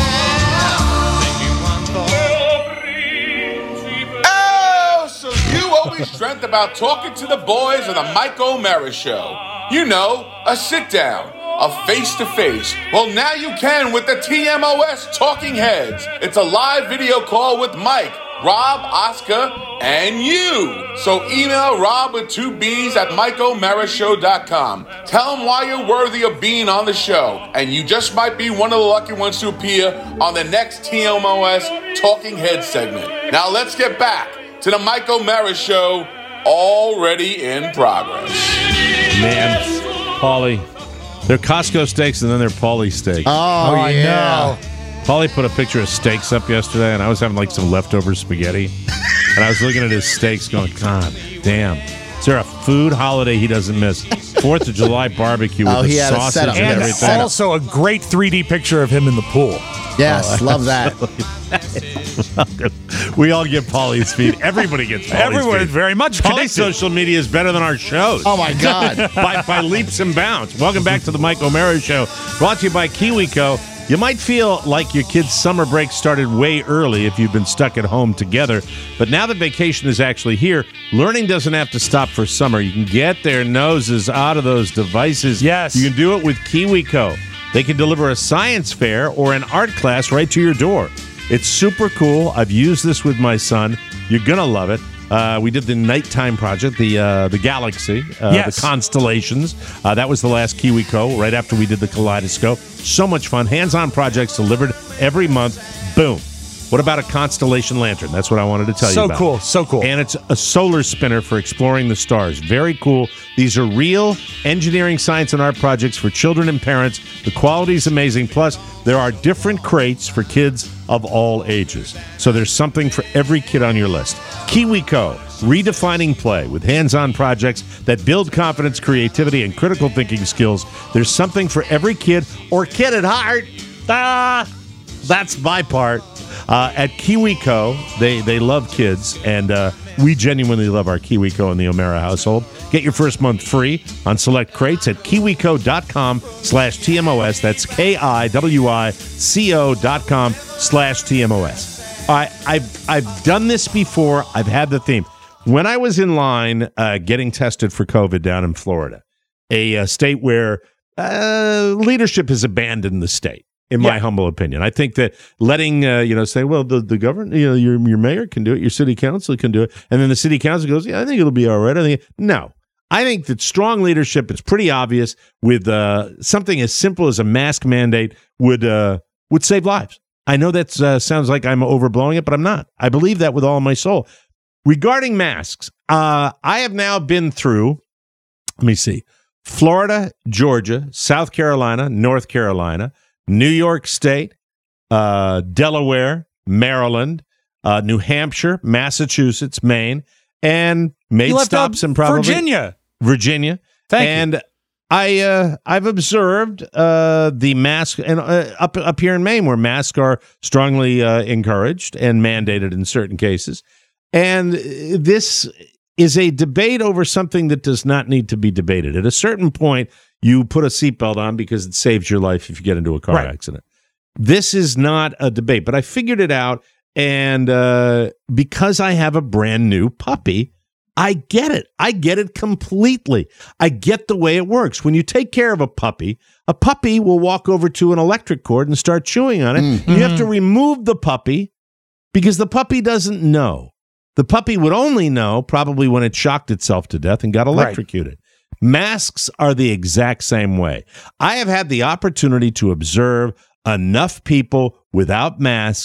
Oh, so you always dreamt about talking to the boys of the Mike O'Mara Show. You know, a sit down, a face-to-face. Well, now you can with the TMOS Talking Heads. It's a live video call with Mike, Rob, Oscar, and you. So email Rob with 2 B's at MikeO'MaraShow.com. Tell him why you're worthy of being on the show, and you just might be one of the lucky ones to appear on the next TMOS Talking Head segment. Now let's get back to the Mike O'Mara Show, already in progress. Man, Paulie, they're Costco steaks and then they're Paulie steaks. Oh yeah. Paulie put a picture of steaks up yesterday, and I was having like some leftover spaghetti. And I was looking at his steaks going, God damn. Is there a food holiday he doesn't miss? 4th of July barbecue with the sausage and everything. And also a great 3D picture of him in the pool. Yes, love that. We all get Paulie's feed. Everybody gets Paulie's feed. Everyone is very much Paulie's connected. social media is better than our shows. Oh, my God. by leaps and bounds. Welcome back to the Mike O'Mara Show, brought to you by KiwiCo. You might feel like your kids' summer break started way early if you've been stuck at home together, but now that vacation is actually here, learning doesn't have to stop for summer. You can get their noses out of those devices. Yes. You can do it with KiwiCo. They can deliver a science fair or an art class right to your door. It's super cool. I've used this with my son. You're going to love it. We did the nighttime project, the galaxy, the constellations. That was the last KiwiCo, right after we did the kaleidoscope. So much fun. Hands-on projects delivered every month. Boom. What about a constellation lantern? That's what I wanted to tell you about. So cool. And it's a solar spinner for exploring the stars. Very cool. These are real engineering, science, and art projects for children and parents. The quality is amazing. Plus, there are different crates for kids of all ages. So there's something for every kid on your list. KiwiCo, redefining play with hands-on projects that build confidence, creativity, and critical thinking skills. There's something for every kid or kid at heart. That's my part. At KiwiCo, they love kids, and we genuinely love our KiwiCo in the O'Mara household. Get your first month free on select crates at KiwiCo.com/TMOS. That's KiwiCo.com/TMOS. I've done this before. I've had the theme. When I was in line getting tested for COVID down in Florida, a state where leadership has abandoned the state. In my humble opinion, I think that letting say, well, the governor, your mayor can do it, your city council can do it, and then the city council goes, yeah, I think it'll be all right. I think that strong leadership is pretty obvious. With something as simple as a mask mandate would save lives. I know that sounds like I'm overblowing it, but I'm not. I believe that with all my soul. Regarding masks, I have now been through. Let me see: Florida, Georgia, South Carolina, North Carolina, New York State, Delaware, Maryland, New Hampshire, Massachusetts, Maine, and made stops in probably Virginia. Thank you. I've observed the mask and up here in Maine, where masks are strongly encouraged and mandated in certain cases. And this is a debate over something that does not need to be debated. At a certain point, you put a seatbelt on because it saves your life if you get into a car accident. This is not a debate, but I figured it out. And because I have a brand new puppy, I get it. I get it completely. I get the way it works. When you take care of a puppy will walk over to an electric cord and start chewing on it. Mm-hmm. You have to remove the puppy because the puppy doesn't know. The puppy would only know probably when it shocked itself to death and got electrocuted. Right. Masks are the exact same way. I have had the opportunity to observe enough people without masks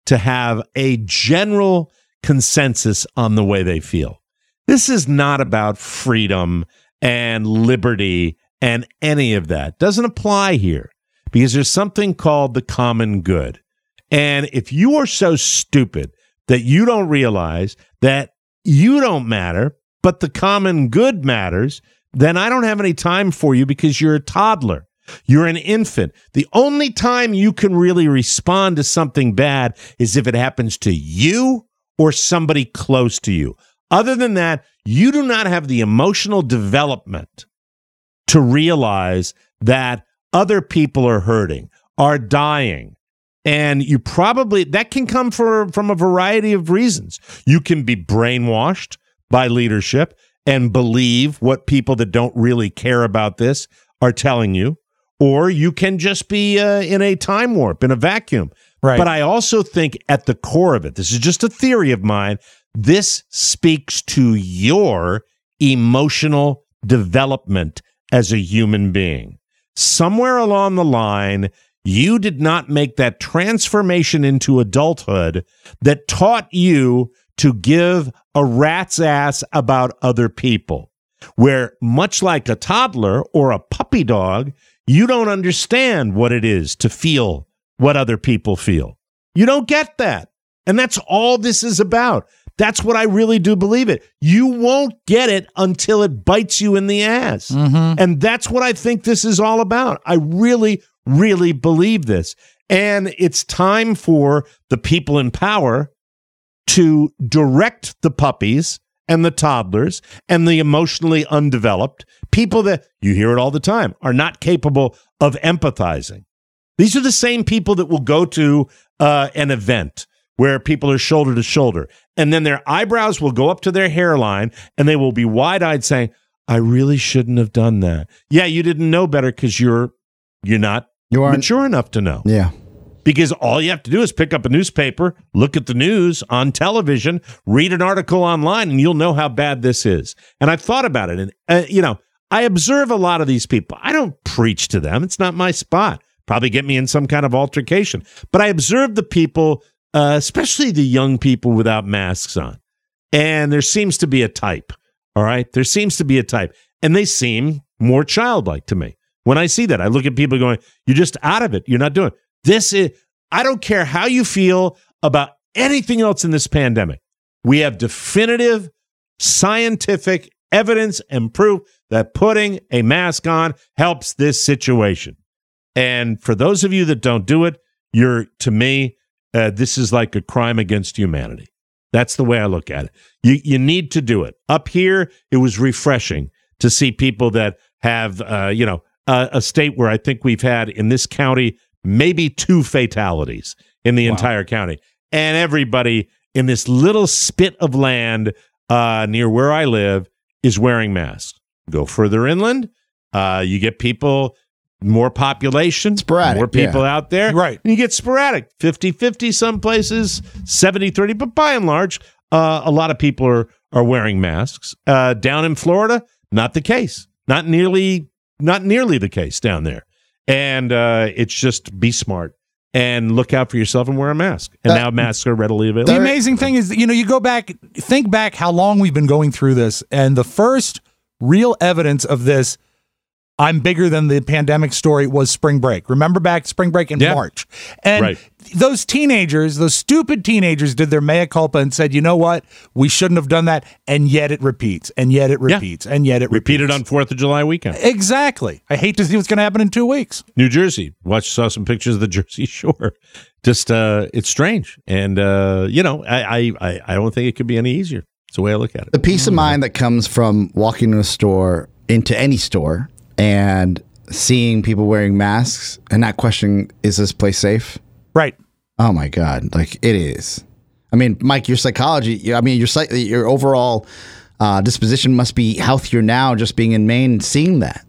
to have a general consensus on the way they feel. This is not about freedom and liberty and any of that. Doesn't apply here because there's something called the common good. And if you are so stupid that you don't realize that you don't matter, but the common good matters, then I don't have any time for you because you're a toddler. You're an infant. The only time you can really respond to something bad is if it happens to you or somebody close to you. Other than that, you do not have the emotional development to realize that other people are hurting, are dying. And you probably, that can come from a variety of reasons. You can be brainwashed by leadership and believe what people that don't really care about this are telling you. Or you can just be in a time warp, in a vacuum. Right. But I also think at the core of it, this is just a theory of mine, this speaks to your emotional development as a human being. Somewhere along the line, you did not make that transformation into adulthood that taught you to give a rat's ass about other people, where much like a toddler or a puppy dog, you don't understand what it is to feel what other people feel. You don't get that. And that's all this is about. That's what I really do believe it. You won't get it until it bites you in the ass. Mm-hmm. And that's what I think this is all about. I really, really believe this. And it's time for the people in power to direct the puppies and the toddlers and the emotionally undeveloped, people that, you hear it all the time, are not capable of empathizing. These are the same people that will go to an event where people are shoulder to shoulder, and then their eyebrows will go up to their hairline, and they will be wide-eyed saying, I really shouldn't have done that. Yeah, you didn't know better because you're not mature enough to know. Yeah. Because all you have to do is pick up a newspaper, look at the news on television, read an article online, and you'll know how bad this is. And I've thought about it. And, I observe a lot of these people. I don't preach to them. It's not my spot. Probably get me in some kind of altercation. But I observe the people, especially the young people without masks on. And there seems to be a type. All right? There seems to be a type. And they seem more childlike to me. When I see that, I look at people going, you're just out of it. You're not doing it. This is, I don't care how you feel about anything else in this pandemic. We have definitive scientific evidence and proof that putting a mask on helps this situation. And for those of you that don't do it, to me, this is like a crime against humanity. That's the way I look at it. You need to do it. Up here, it was refreshing to see people that have, a state where I think we've had in this county maybe 2 fatalities in the entire county. And everybody in this little spit of land near where I live is wearing masks. Go further inland, you get people, more population, sporadic, more people out there. Right. And you get sporadic, 50-50 some places, 70-30. But by and large, a lot of people are wearing masks. Down in Florida, not the case. Not nearly the case down there. And it's just be smart and look out for yourself and wear a mask. And now masks are readily available. The amazing thing is, you go back, think back how long we've been going through this. And the first real evidence of this, I'm bigger than the pandemic story, was spring break. Remember back spring break in March? And those teenagers, those stupid teenagers, did their mea culpa and said, you know what? We shouldn't have done that. And yet it repeats. And yet it repeats. And yet it repeated on 4th of July weekend. Exactly. I hate to see what's going to happen in 2 weeks. New Jersey. Saw some pictures of the Jersey Shore. Just, it's strange. And, I don't think it could be any easier. It's the way I look at it. The peace of mind that comes from walking into any store, and seeing people wearing masks and not questioning, is this place safe? Right. Oh my God. Like, it is. I mean, Mike, your psychology, your overall disposition must be healthier now just being in Maine and seeing that.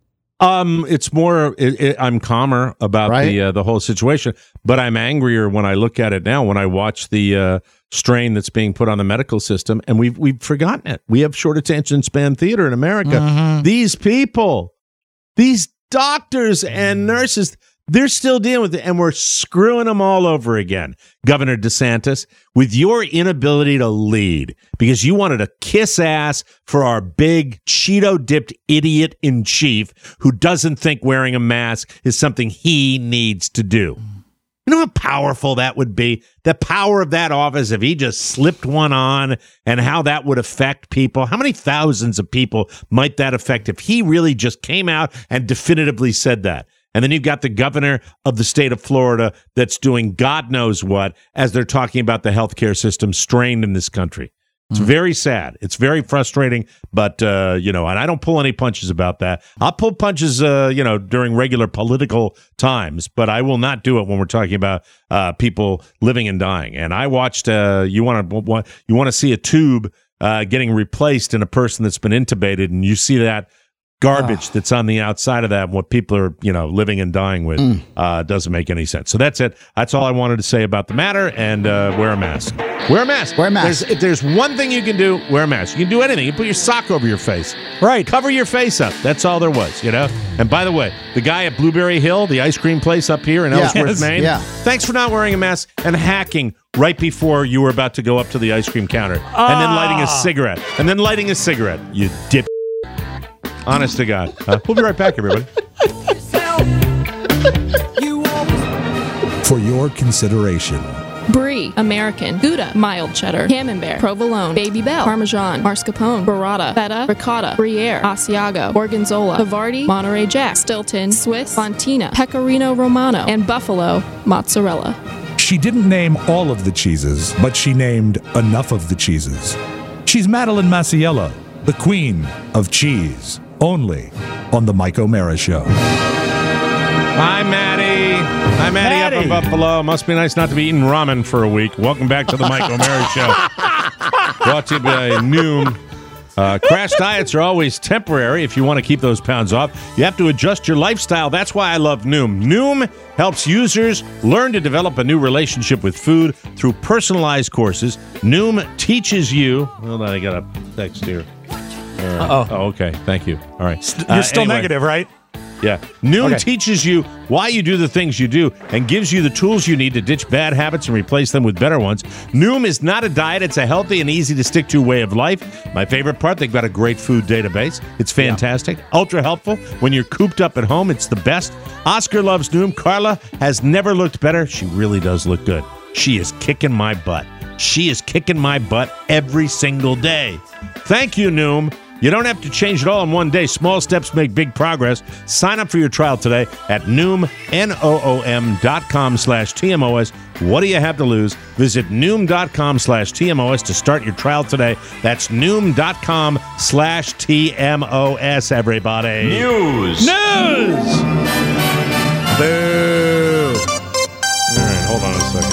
It's more, I'm calmer about the whole situation, but I'm angrier when I look at it now, when I watch the strain that's being put on the medical system, and we've forgotten it. We have short attention span theater in America. Mm-hmm. These people, these doctors and nurses, They're still dealing with it, and we're screwing them all over again. Governor DeSantis, with your inability to lead because you wanted to kiss ass for our big Cheeto-dipped idiot-in-chief who doesn't think wearing a mask is something he needs to do. You know how powerful that would be? The power of that office if he just slipped one on, and how that would affect people. How many thousands of people might that affect if he really just came out and definitively said that? And then you've got the governor of the state of Florida that's doing God knows what as they're talking about the healthcare system strained in this country. It's very sad. It's very frustrating, but, and I don't pull any punches about that. I'll pull punches, during regular political times, but I will not do it when we're talking about people living and dying. And I watched, you want to see a tube getting replaced in a person that's been intubated, and you see that garbage that's on the outside of that and what people are, living and dying with doesn't make any sense. So that's it. That's all I wanted to say about the matter, and wear a mask. Wear a mask. Wear a mask. If there's one thing you can do, wear a mask. You can do anything. You put your sock over your face. Right. Cover your face up. That's all there was, And by the way, the guy at Blueberry Hill, the ice cream place up here in Ellsworth, Maine, thanks for not wearing a mask and hacking right before you were about to go up to the ice cream counter and then lighting a cigarette. You dip. Honest to God. We'll be right back, everybody. For your consideration. Brie, American, Gouda, mild cheddar, Camembert, Provolone, Baby Bell, Parmesan, Mascarpone, Burrata, Feta, Ricotta, Gruyere, Asiago, Gorgonzola, Havarti, Monterey Jack, Stilton, Swiss, Fontina, Pecorino Romano, and Buffalo mozzarella. She didn't name all of the cheeses, but she named enough of the cheeses. She's Madeline Masiello, the queen of cheese, only on the Mike O'Mara Show. Hi, Maddie. Hi, Maddie up in Buffalo. Must be nice not to be eating ramen for a week. Welcome back to the Mike O'Mara Show. Brought to you by Noom. Crash diets are always temporary. If you want to keep those pounds off, you have to adjust your lifestyle. That's why I love Noom. Noom helps users learn to develop a new relationship with food through personalized courses. Noom teaches you... Hold on, I got a text here. Oh, okay. Thank you. All right. You're still negative, right? Yeah. Noom teaches you why you do the things you do and gives you the tools you need to ditch bad habits and replace them with better ones. Noom is not a diet. It's a healthy and easy to stick to way of life. My favorite part, they've got a great food database. It's fantastic. Ultra helpful. When you're cooped up at home, it's the best. Oscar loves Noom. Carla has never looked better. She really does look good. She is kicking my butt. She is kicking my butt every single day. Thank you, Noom. You don't have to change it all in one day. Small steps make big progress. Sign up for your trial today at Noom, Noom.com/TMOS. What do you have to lose? Visit Noom.com/TMOS to start your trial today. That's Noom.com/TMOS, everybody. News. Boo. All right, hold on a second.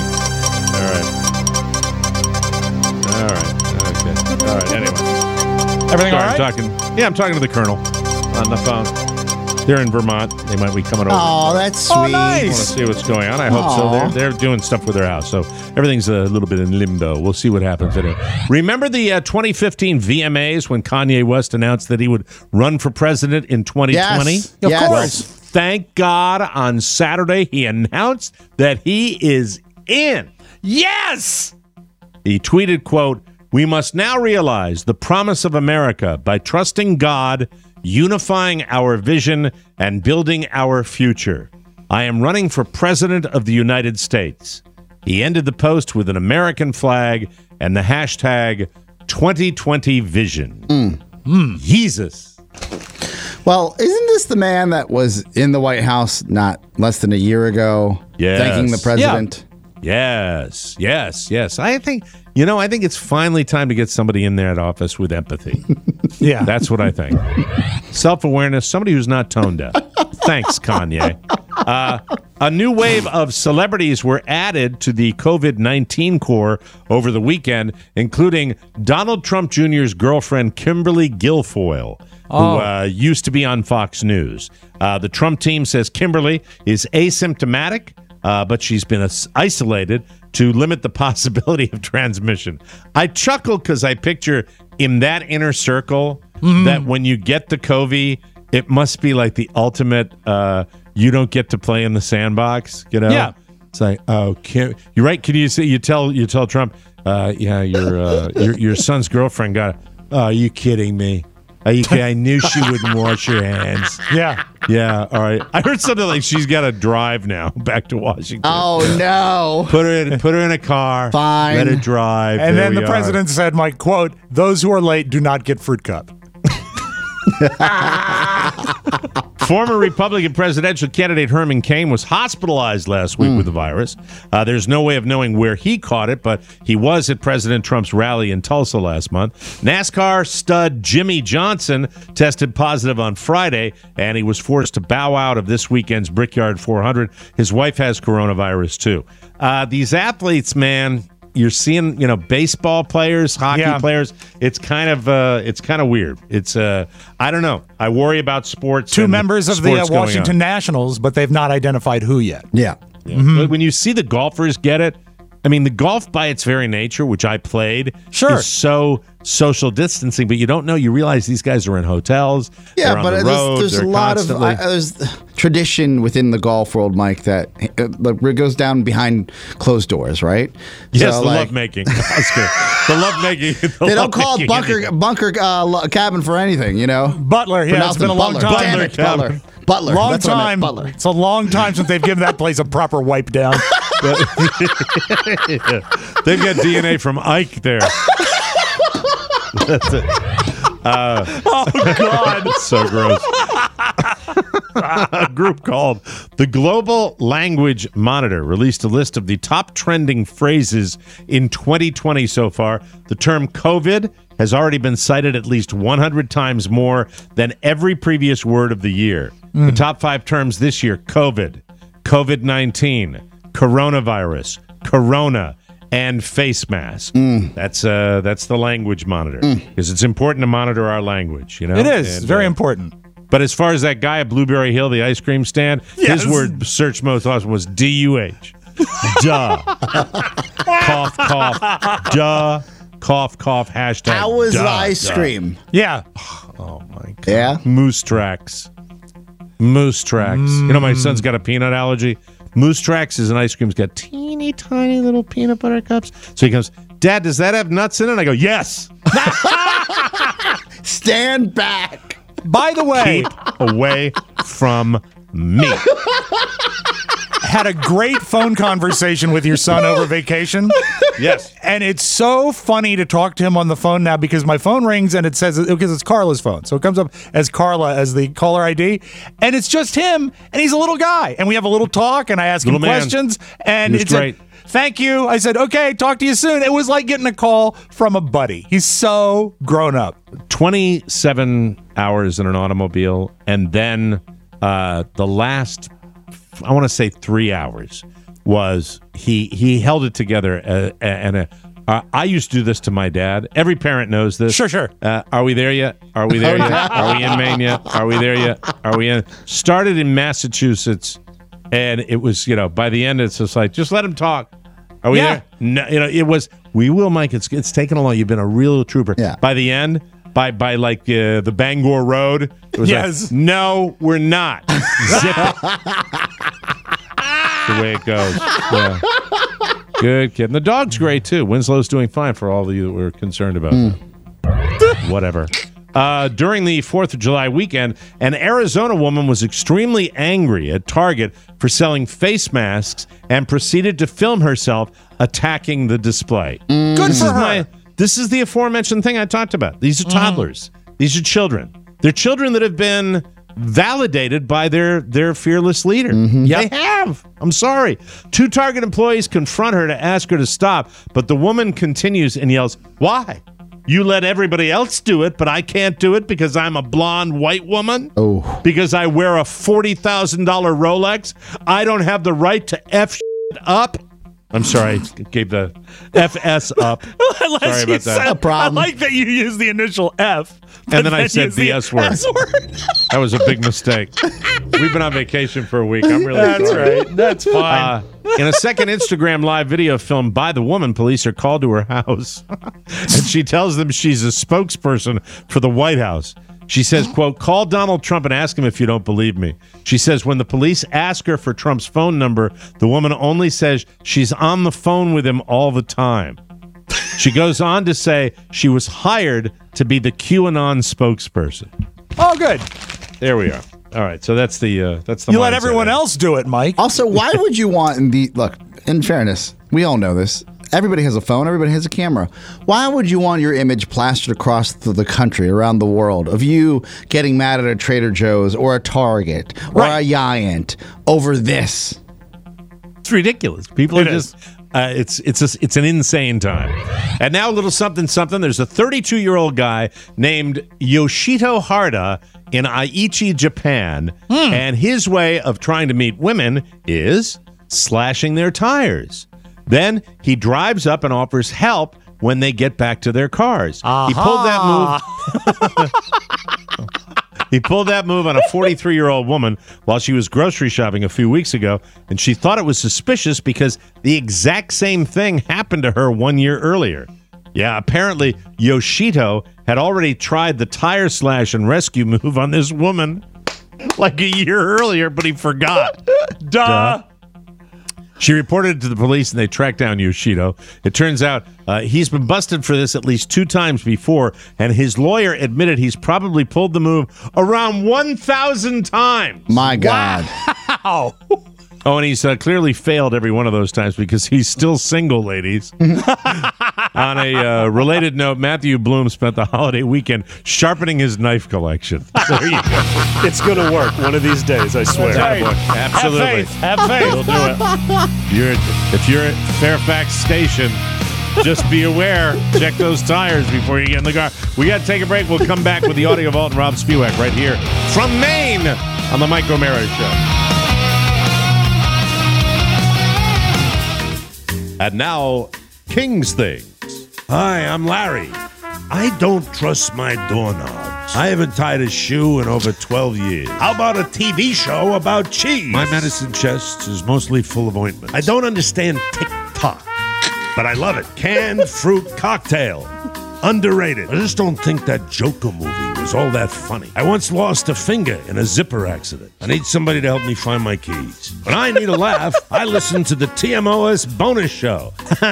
All right. Okay. All right, anyway. Everything all right? I'm talking to the Colonel on the phone. They're in Vermont. They might be coming over. Oh, that's sweet. I want to see what's going on. I hope so. They're doing stuff with their house, so everything's a little bit in limbo. We'll see what happens today. Remember the 2015 VMAs when Kanye West announced that he would run for president in 2020? Yes. Of course. Thank God on Saturday he announced that he is in. Yes! He tweeted, quote, "We must now realize the promise of America by trusting God, unifying our vision, and building our future. I am running for President of the United States." He ended the post with an American flag and the hashtag 2020Vision. Jesus. Well, isn't this the man that was in the White House not less than a year ago thanking the president? Yes. I think it's finally time to get somebody in that office with empathy. Yeah. That's what I think. Self-awareness, somebody who's not tone deaf. Thanks, Kanye. A new wave of celebrities were added to the COVID-19 core over the weekend, including Donald Trump Jr.'s girlfriend, Kimberly Guilfoyle, who used to be on Fox News. The Trump team says Kimberly is asymptomatic, but she's been isolated to limit the possibility of transmission. I chuckle because I picture in that inner circle that when you get the COVID, it must be like the ultimate you don't get to play in the sandbox. You know, Yeah. It's like, oh, you're right. Can you say you tell Trump, yeah, your son's girlfriend got. Oh, are you kidding me? I knew she wouldn't wash her hands. Yeah. Yeah, all right. I heard something like she's got to drive now back to Washington. Oh no! Put her in a car. Fine. Let her drive. And There then the we president said, Mike, quote, "Those who are late do not get fruit cup." Former Republican presidential candidate Herman Cain was hospitalized last week with the virus. There's no way of knowing where he caught it, but he was at President Trump's rally in Tulsa last month. NASCAR stud Jimmy Johnson tested positive on Friday, and he was forced to bow out of this weekend's Brickyard 400. His wife has coronavirus, too. These athletes, man, you're seeing, baseball players, hockey players. It's kind of weird. It's I don't know. I worry about sports. Two members of the Washington Nationals, but they've not identified who yet. Yeah. But when you see the golfers get it, I mean, the golf by its very nature, which I played, is so social distancing, but you don't know. You realize these guys are in hotels. Yeah, they're on but the road, there's a lot of there's tradition within the golf world, Mike, that it goes down behind closed doors, right? Yes, so, the lovemaking. Oscar. The lovemaking. They don't call it bunker cabin for anything, Butler, yeah, it's been a long time. Damn it, Butler. Butler. Long That's time. Butler. It's a long time since they've given that place a proper wipe down. They've got DNA from Ike there. That's it. Oh, God. So gross. A group called the Global Language Monitor released a list of the top trending phrases in 2020 so far. The term COVID has already been cited at least 100 times more than every previous word of the year. The top 5 terms this year: COVID, COVID-19, coronavirus, corona, and face mask. That's the language monitor, because it's important to monitor our language. It is very important. But as far as that guy at Blueberry Hill, the ice cream stand, his word search most often was DUH. Duh. Cough, cough. Duh. Cough, cough. Hashtag. How was duh, the ice duh. cream? Yeah. Oh my God. Yeah. Moose tracks. Moose tracks. My son's got a peanut allergy. Moose Tracks is an ice cream. It's got teeny tiny little peanut butter cups. So he goes, Dad, does that have nuts in it? I go, yes. Stand back. By the way, keep away from me. Had a great phone conversation with your son over vacation. Yes. And it's so funny to talk to him on the phone now, because my phone rings and it says, because it's Carla's phone. So it comes up as Carla as the caller ID. And it's just him. And he's a little guy. And we have a little talk and I ask him questions. And it's great. Thank you. I said, okay, talk to you soon. It was like getting a call from a buddy. He's so grown up. 27 hours in an automobile. And then the last, I want to say 3 hours, was he held it together. I used to do this to my dad. Every parent knows this. Sure. Are we there yet? Are we there yet? Are we in Maine yet? Are we there yet? Are we in? Started in Massachusetts, and it was, by the end, it's just like, just let him talk. Are we there? No, it was, we will, Mike. It's taken a long. You've been a real trooper. Yeah. By the end, by like the Bangor Road, it was like, no, we're not. Zip it. The way it goes. Yeah. Good kid. And the dog's great, too. Winslow's doing fine, for all of you that were concerned about that. Whatever. During the 4th of July weekend, an Arizona woman was extremely angry at Target for selling face masks and proceeded to film herself attacking the display. Good for her. This is the aforementioned thing I talked about. These are toddlers. These are children. They're children that have been validated by their fearless leader. They have. I'm sorry. 2 Target employees confront her to ask her to stop, but the woman continues and yells, "Why? You let everybody else do it, but I can't do it because I'm a blonde white woman? Oh. Because I wear a $40,000 Rolex? I don't have the right to F shit up?" I'm sorry, I gave the FS up. Sorry about that. No problem. I like that you use the initial F. And then I said the S word. S-word. That was a big mistake. We've been on vacation for a week. I'm really That's sorry. right. That's fine. In a second Instagram live video filmed by the woman, police are called to her house. And she tells them she's a spokesperson for the White House. She says, quote, call Donald Trump and ask him if you don't believe me. She says, when the police ask her for Trump's phone number, the woman only says she's on the phone with him all the time. She goes on to say she was hired to be the QAnon spokesperson. Oh, good. There we are. All right, so that's the You let everyone else do it, Mike. Also, why would you want look, in fairness, we all know this. Everybody has a phone. Everybody has a camera. Why would you want your image plastered across the country, around the world, of you getting mad at a Trader Joe's or a Target or a Giant over this? It's ridiculous. People are just... it's an insane time. And now a little something. There's a 32-year-old guy named Yoshito Harda in Aichi, Japan, and his way of trying to meet women is slashing their tires. Then he drives up and offers help when they get back to their cars. He pulled that move. He pulled that move on a 43-year-old woman while she was grocery shopping a few weeks ago, and she thought it was suspicious because the exact same thing happened to her 1 year earlier. Yeah, apparently Yoshito had already tried the tire slash and rescue move on this woman like a year earlier, but he forgot. Duh. She reported it to the police, and they tracked down Yoshito. It turns out he's been busted for this at least 2 times before, and his lawyer admitted he's probably pulled the move around 1,000 times. My God. Wow. Oh, and he's clearly failed every one of those times because he's still single, ladies. On a related note, Matthew Bloom spent the holiday weekend sharpening his knife collection. There you go. It's going to work one of these days, I swear. Absolutely. Have faith. We'll do it. If you're at Fairfax Station, just be aware. Check those tires before you get in the car. We got to take a break. We'll come back with the audio vault and Rob Spiewak right here from Maine on the Mike O'Mara Show. And now, King's Things. Hi, I'm Larry. I don't trust my doorknobs. I haven't tied a shoe in over 12 years. How about a TV show about cheese? My medicine chest is mostly full of ointment. I don't understand TikTok, but I love it. Canned fruit cocktail. Underrated. I just don't think that Joker movie was all that funny. I once lost a finger in a zipper accident. I need somebody to help me find my keys. When I need a laugh, I listen to the TMOS bonus show.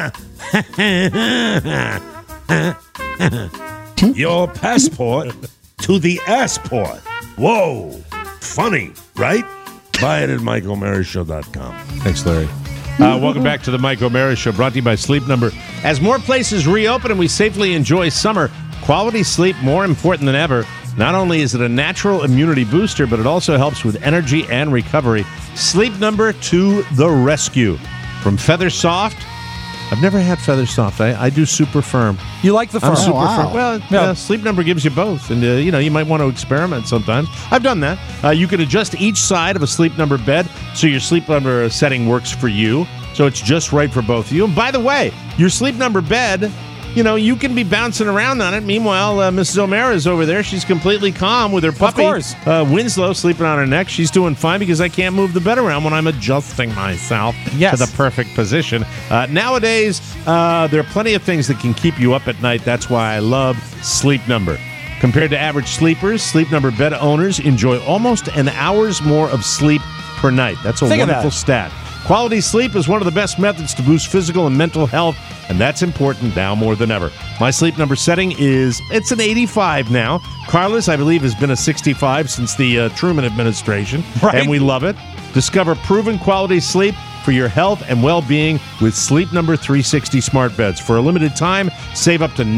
Your passport to the assport. Whoa. Funny, right? Buy it at MikeO'MaraShow.com. Thanks, Larry. Welcome back to the Mike O'Mara Show, brought to you by Sleep Number. As more places reopen and we safely enjoy summer, quality sleep more important than ever. Not only is it a natural immunity booster, but it also helps with energy and recovery. Sleep Number to the rescue. From Feather Soft. I've never had Feather Soft. I do Super Firm. You like the firm? I'm super wow. firm. Well, Sleep Number gives you both. And, you might want to experiment sometimes. I've done that. You can adjust each side of a Sleep Number bed so your Sleep Number setting works for you. So it's just right for both of you. And by the way, your Sleep Number bed, you can be bouncing around on it. Meanwhile, Mrs. O'Mara is over there. She's completely calm with her puppy. Of course. Winslow sleeping on her neck. She's doing fine because I can't move the bed around when I'm adjusting myself to the perfect position. Nowadays, there are plenty of things that can keep you up at night. That's why I love Sleep Number. Compared to average sleepers, Sleep Number bed owners enjoy almost an hour's more of sleep per night. That's a wonderful stat. Quality sleep is one of the best methods to boost physical and mental health, and that's important now more than ever. My Sleep Number setting it's an 85 now. Carlos, I believe, has been a 65 since the Truman administration, and we love it. Discover proven quality sleep for your health and well-being with Sleep Number 360 smart beds. For a limited time, save up to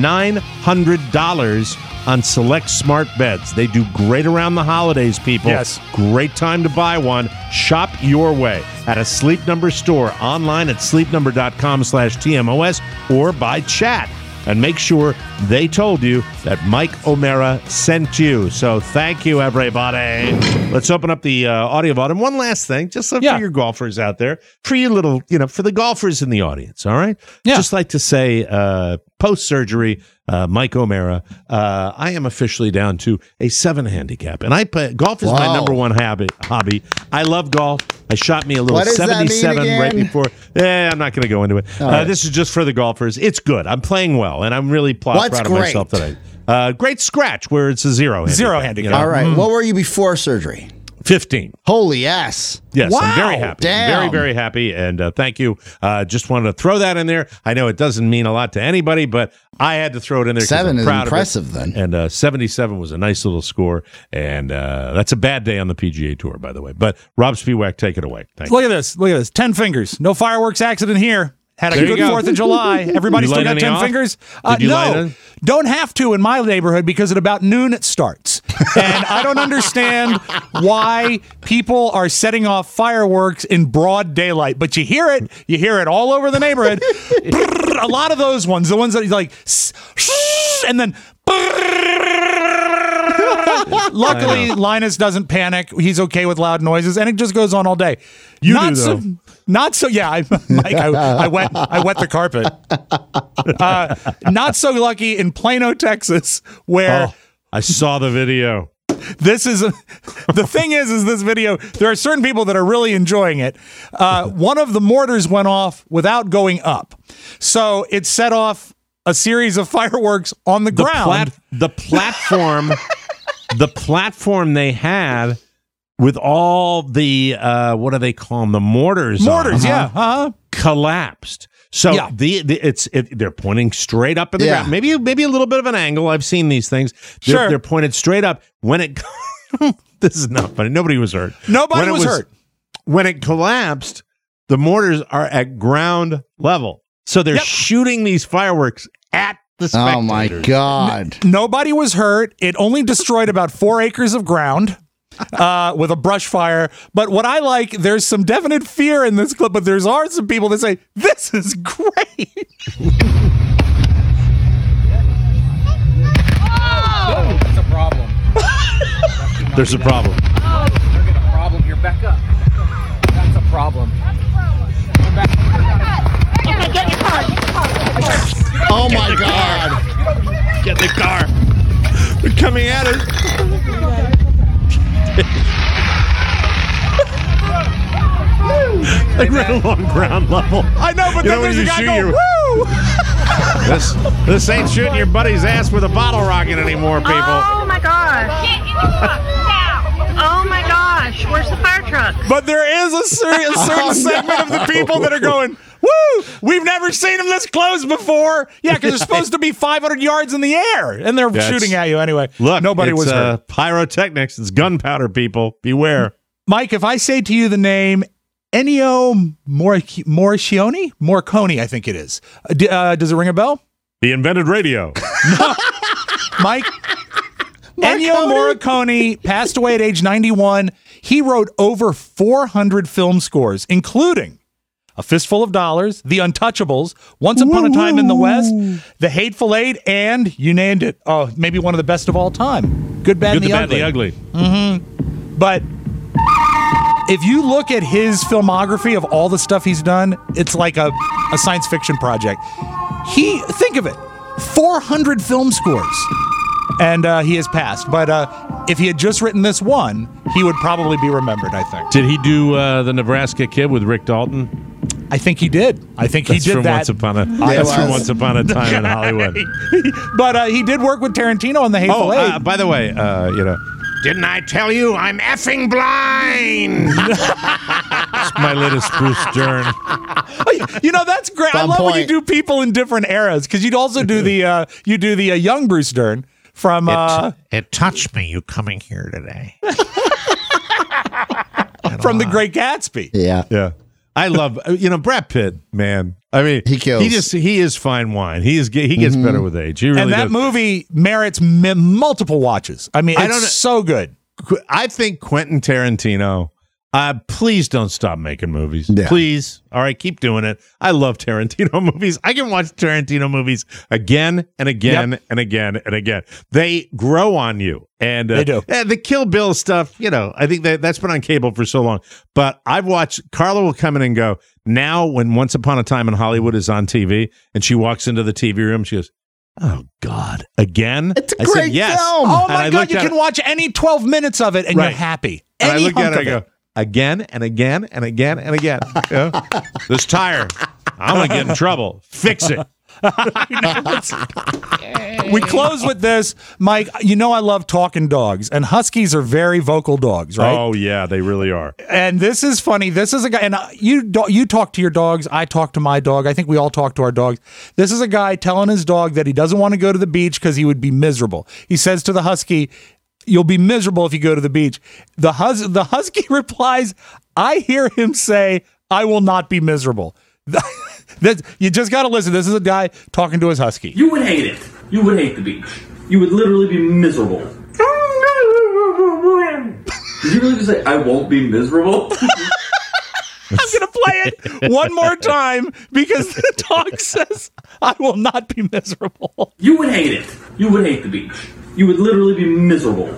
$900 on select smart beds. They do great around the holidays, people. Yes. Great time to buy one. Shop your way at a Sleep Number store, online at sleepnumber.com/TMOS, or by chat. And make sure they told you that Mike O'Mara sent you. So thank you, everybody. Let's open up the audio vault. And one last thing, just for your golfers out there, for you little, for the golfers in the audience, all right? Yeah. Just like to say, post-surgery, Mike O'Mara, I am officially down to a 7 handicap. And golf is my number one hobby. I love golf. I shot me a little 77 right before. I'm not going to go into it. This is just for the golfers. It's good. I'm playing well, and I'm really proud of myself today. Great scratch where it's a zero handicap. All right. What were you before surgery? 15. Holy yes. Yes, wow. I'm very happy. Damn. Very, very happy. And thank you. Just wanted to throw that in there. I know it doesn't mean a lot to anybody, but I had to throw it in there. 7 I'm is proud impressive of it. then. And 77 was a nice little score. And that's a bad day on the PGA Tour, by the way. But Rob Spiewak, take it away. Thank you. Look at this. Look at this. 10 fingers. No fireworks accident here. Had a There good you go. 4th of July. Everybody You still light got any 10 off? fingers? Did you light No. it? Don't have to in my neighborhood because at about noon it starts. And I don't understand why people are setting off fireworks in broad daylight. But you hear it. You hear it all over the neighborhood. A lot of those ones, the ones that like, and then. Luckily, Linus doesn't panic. He's okay with loud noises, and it just goes on all day. Not so. Yeah, Mike, I wet the carpet. Not so lucky in Plano, Texas, where I saw the video. This is the thing is this video. There are certain people that are really enjoying it. One of the mortars went off without going up, so it set off a series of fireworks on the ground. The platform. The platform they had with all the what do they call them? The mortars. Collapsed. So they're pointing straight up in the ground. Maybe a little bit of an angle. I've seen these things. They're pointed straight up. When it this is not funny. Nobody was hurt. Nobody was hurt. When it collapsed, the mortars are at ground level. So they're shooting these fireworks at the spectators. Oh my God. Nobody was hurt. It only destroyed about 4 acres of ground with a brush fire. But what I like, there's some definite fear in this clip, but there's are some people that say, this is great. Oh, that's a problem. There's a problem. Oh, there's a problem here. Back up. That's a problem. Okay, get your car. Oh my God. Get in the car. They're coming at us. They ran along ground level. I know, but then there's a guy going, woo! This ain't shooting your buddy's ass with a bottle rocket anymore, people. Oh my gosh. Oh my gosh. Where's the fire truck? But there is a certain segment of the people that are going, woo! We've never seen them this close before. Yeah, because they're supposed to be 500 yards in the air, and they're shooting at you anyway. Look, nobody was hurt. Pyrotechnics. It's gunpowder, people. Beware. Mike, if I say to you the name Ennio Morricone, I think it is. Does it ring a bell? He invented radio. No. Mike, Ennio Morricone passed away at age 91. He wrote over 400 film scores, including A Fistful of Dollars, The Untouchables, Once Upon a Time in the West, The Hateful Eight, and you named it. Oh, maybe one of the best of all time. Good, Bad, and the Ugly. Mm-hmm. But if you look at his filmography of all the stuff he's done, it's like a science fiction project. Think of it, 400 film scores. And he has passed. But if he had just written this one, he would probably be remembered, I think. Did he do the Nebraska Kid with Rick Dalton? I think he did. I think he did that. That's from Once Upon a Time in Hollywood. But he did work with Tarantino on The Hateful Eight. By the way, didn't I tell you I'm effing blind? It's my latest Bruce Dern. That's great. I love when you do people in different eras, because you'd also do the young Bruce Dern from. It touched me, you coming here today. From The Great Gatsby. Yeah. I love Brad Pitt, man. I mean, he kills. He is fine wine. He gets better with age. He really and that does. movie merits multiple watches. I mean, it's so good. I think Quentin Tarantino. Please don't stop making movies. Yeah. Please. All right, keep doing it. I love Tarantino movies. I can watch Tarantino movies again and again and again and again. They grow on you. And they do. The Kill Bill stuff, I think that's been on cable for so long. But I've watched, Carla will come in and go, now when Once Upon a Time in Hollywood is on TV and she walks into the TV room, she goes, oh, God, again? It's a great film. Oh, my God, you can watch any 12 minutes of it and you're happy. And I look at it and I go, again and again and again and again. This tire, I'm going to get in trouble. Fix it. We close with this, Mike. You know I love talking dogs, and Huskies are very vocal dogs, right? Oh yeah, they really are. And this is funny. This is a guy, and you talk to your dogs. I talk to my dog. I think we all talk to our dogs. This is a guy telling his dog that he doesn't want to go to the beach because he would be miserable. He says to the Husky, "You'll be miserable if you go to the beach." The Husky replies, I hear him say, "I will not be miserable." You just got to listen. This is a guy talking to his Husky. You would hate it. You would hate the beach. You would literally be miserable. Did you really just say, "I won't be miserable"? I'm going to play it one more time because the dog says, "I will not be miserable." You would hate it. You would hate the beach. You would literally be miserable.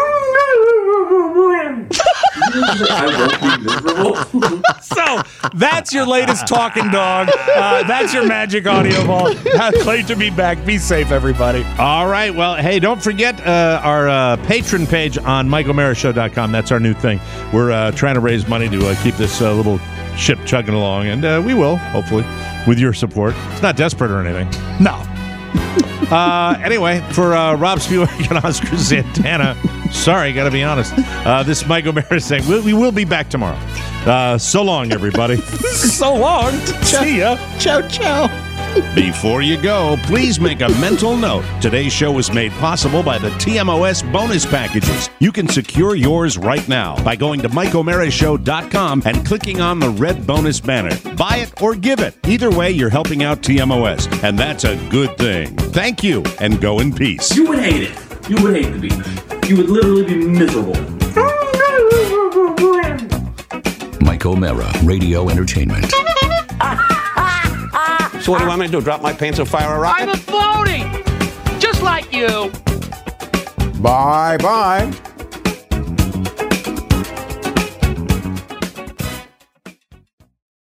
I won't be miserable. So that's your latest talking dog. That's your magic audio ball. Great to be back. Be safe, everybody. All right. Well, hey, don't forget our patron page on MikeO'MaraShow.com. That's our new thing. We're trying to raise money to keep this little ship chugging along, and we will, hopefully, with your support. It's not desperate or anything. No. Anyway, for Rob Spiewak and Oscar Santana, sorry, got to be honest. This is Mike O'Mara saying we will be back tomorrow. So long, everybody. So long. See ya. Ciao, ciao. Before you go, please make a mental note. Today's show was made possible by the TMOS bonus packages. You can secure yours right now by going to MikeO'MaraShow.com and clicking on the red bonus banner. Buy it or give it. Either way, you're helping out TMOS, and that's a good thing. Thank you, and go in peace. You would hate it. You would hate the beach. You would literally be miserable. Mike O'Mara, Radio Entertainment. So what do you want me to do? Drop my pants and fire a rocket? I'm floating, just like you. Bye-bye.